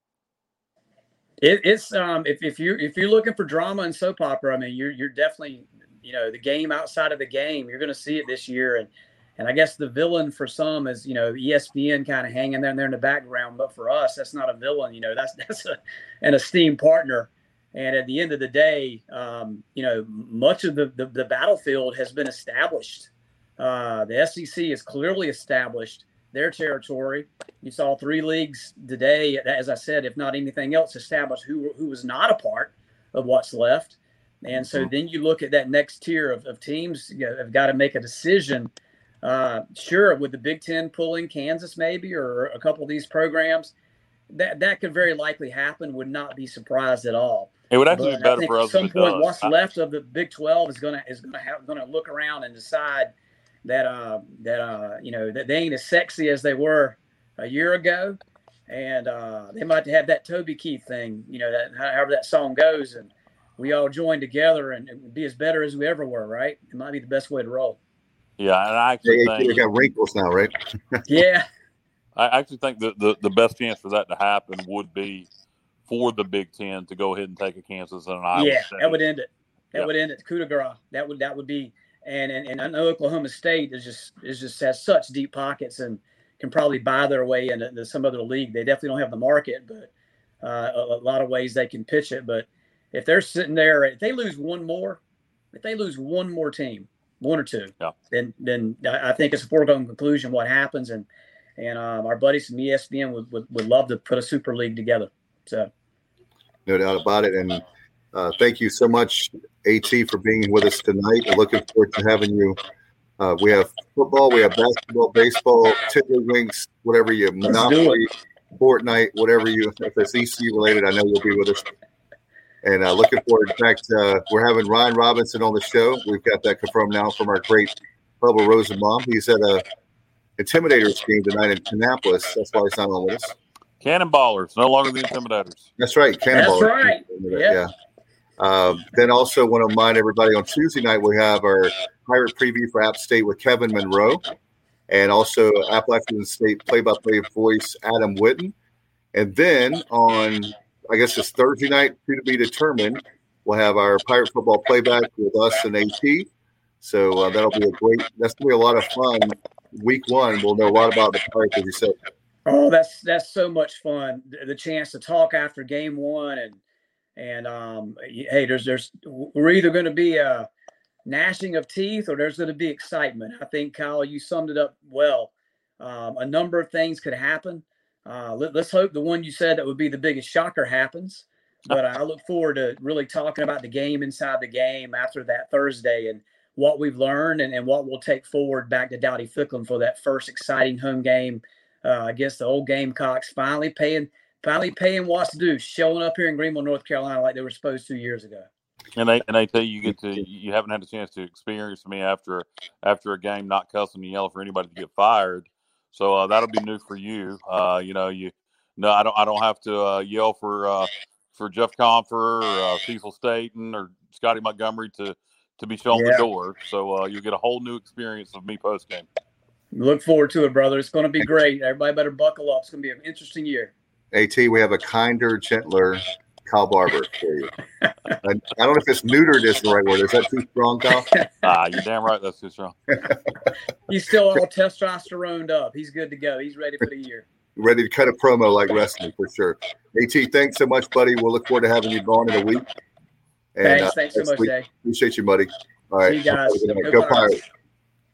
It, it's um, if if you if you're looking for drama and soap opera, I mean, you're you're definitely, you know, the game outside of the game. You're going to see it this year, and and I guess the villain for some is, you know, E S P N kind of hanging there, there in the background. But for us, that's not a villain. You know, that's that's a, an esteemed partner. And at the end of the day, um, you know, much of the, the the battlefield has been established. Uh, the S E C is clearly established their territory. You saw three leagues today, as I said, if not anything else, established who who was not a part of what's left. And so then you look at that next tier of, of teams, you know, have got to make a decision. Uh, sure, with the Big Ten pulling Kansas maybe, or a couple of these programs, that that could very likely happen. Would not be surprised at all. It would actually But be better I think for us at some if it point, does. what's I- left of the Big twelve is gonna is gonna have gonna look around and decide that uh that uh you know that they ain't as sexy as they were a year ago, and uh they might have that Toby Keith thing, you know, that however that song goes, and we all join together and, and be as better as we ever were. Right? It might be the best way to roll. Yeah, and I actually They, think they got wrinkles now, right? Yeah. I actually think that the, the best chance for that to happen would be for the Big Ten to go ahead and take a Kansas and an Iowa Yeah, State. that would end it. That Yeah. would end it. Coup de grace. That would that would be, and and, and I know Oklahoma State is just is just has such deep pockets and can probably buy their way into, into some other league. They definitely don't have the market, but uh, a, a lot of ways they can pitch it. But if they're sitting there, if they lose one more, if they lose one more team, one or two, Yeah. then then I think it's a foregone conclusion what happens. And and um, our buddies from E S P N would, would would love to put a super league together. So. No doubt about it. And uh, thank you so much, AT, for being with us tonight. We're looking forward to having you. Uh, we have football, we have basketball, baseball, tiddlywinks, whatever you, Monopoly, Fortnite, whatever you, if it's E C related, I know you'll be with us. And uh, looking forward. In fact, uh, we're having Ryan Robinson on the show. We've got that confirmed now from our great Bubba Rosenbaum. He's at a Intimidators game tonight in Kannapolis. That's why he's not on with us. Cannonballers, no longer the Intimidators. That's right. Cannonball. That's right. Yeah. Yeah. Um, then also want to remind everybody on Tuesday night we have our Pirate preview for App State with Kevin Monroe, and also Appalachian State play-by-play voice Adam Witten. And then on, I guess it's Thursday night, to be determined, we'll have our Pirate football playback with us and AT. So uh, that'll be a great. That's gonna be a lot of fun. Week one, we'll know a lot about the Pirates, as you said. Oh, that's that's so much fun. The, the chance to talk after game one, and and um, hey, there's there's we're either going to be a gnashing of teeth or there's going to be excitement. I think, Kyle, you summed it up well. Um, a number of things could happen. Uh, let, let's hope the one you said that would be the biggest shocker happens. But I look forward to really talking about the game inside the game after that Thursday and what we've learned and, and what we'll take forward back to Dowdy Ficklin for that first exciting home game uh, against the old Gamecocks, finally paying finally paying what's due, showing up here in Greenville, North Carolina like they were supposed to years ago. And they and they tell you you get to you haven't had a chance to experience me after after a game not cussing and yelling for anybody to get fired. So uh, that'll be new for you. Uh, you know, you no, I don't I don't have to uh, yell for uh, for Jeff Comfer or uh, Cecil Staten or Scotty Montgomery to to be shown Yeah. the door. So uh, you'll get a whole new experience of me post game. Look forward to it, brother. It's going to be great. Everybody better buckle up. It's going to be an interesting year. AT, we have a kinder, gentler Kyle Barber for you. I, I don't know if it's neutered is the right word. Is that too strong, Kyle? Ah, you're damn right. That's too strong. He's still all testosteroned up. He's good to go. He's ready for the year. Ready to cut a promo like wrestling for sure. AT, thanks so much, buddy. We'll look forward to having you on in a week. And, Thanks. uh, Thanks so next much, week. Jay. Appreciate you, buddy. All right. See you guys. Go, Go Go Pirates. Pirates.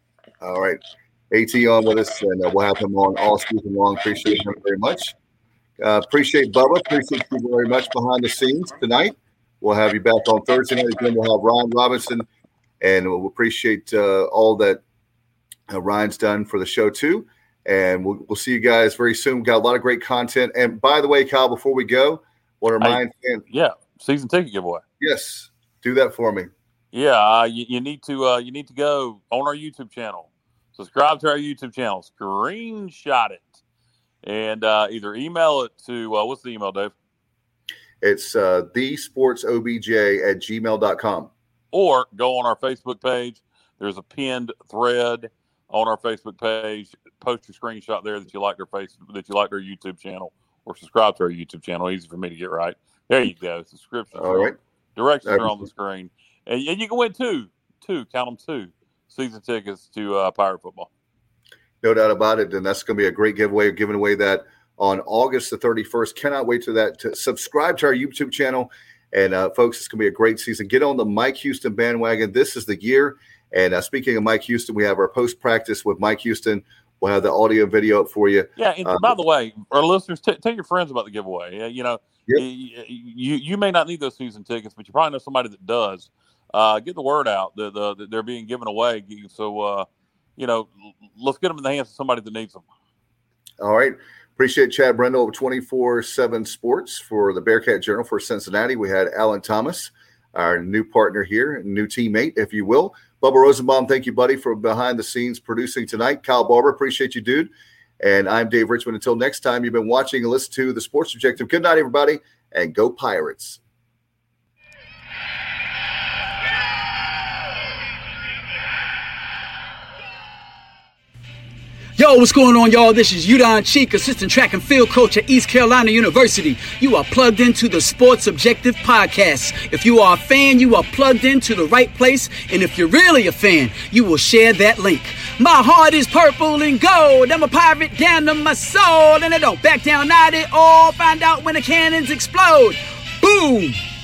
All right. AT on with us, and uh, we'll have him on all season long. Appreciate him very much. Uh, appreciate Bubba. Appreciate you very much behind the scenes tonight. We'll have you back on Thursday night again. We'll have Ryan Robinson, and we'll appreciate uh, all that Uh, Ryan's done for the show too. And we'll, we'll see you guys very soon. We've got a lot of great content. And by the way, Kyle, before we go, want to remind hey, fans. Yeah, season ticket giveaway. Yes, do that for me. Yeah, uh, you, you need to uh, you need to go on our YouTube channel. Subscribe to our YouTube channel. Screenshot it. And uh, either email it to, uh, what's the email, Dave? It's uh, the sports o b j at gmail dot com. Or go on our Facebook page. There's a pinned thread on our Facebook page. Post your screenshot there that you liked our face, that you liked our YouTube channel, or subscribe to our YouTube channel. Easy for me to get right. There you go. Subscriptions. All right. Directions are on the screen. And, and you can win two, two, count them two, season tickets to uh, Pirate football. No doubt about it. And that's going to be a great giveaway. We're giving away that on August the thirty-first. Cannot wait to that. To subscribe to our YouTube channel. And, uh, folks, it's going to be a great season. Get on the Mike Houston bandwagon. This is the year. And uh, speaking of Mike Houston, we have our post-practice with Mike Houston. We'll have the audio and video up for you. Yeah, and uh, by the way, our listeners, t- tell your friends about the giveaway. You know, yep. you, you you may not need those season tickets, but you probably know somebody that does. Uh, get the word out that, the, that they're being given away. So, uh, you know, let's get them in the hands of somebody that needs them. All right. Appreciate Chad Brendel of twenty-four seven Sports for the Bearcat Journal for Cincinnati. We had Alan Thomas, our new partner here, new teammate, if you will. Bubba Rosenbaum, thank you, buddy, for behind the scenes producing tonight. Kyle Barber, appreciate you, dude. And I'm Dave Richmond. Until next time, you've been watching and listening to The Sports Objective. Good night, everybody, and go Pirates. Yo, what's going on, y'all? This is Udon Cheek, assistant track and field coach at East Carolina University. You are plugged into the Sports Objective podcast. If you are a fan, you are plugged into the right place. And if you're really a fan, you will share that link. My heart is purple and gold. I'm a pirate down to my soul. And I don't back down, not at all. Find out when the cannons explode. Boom!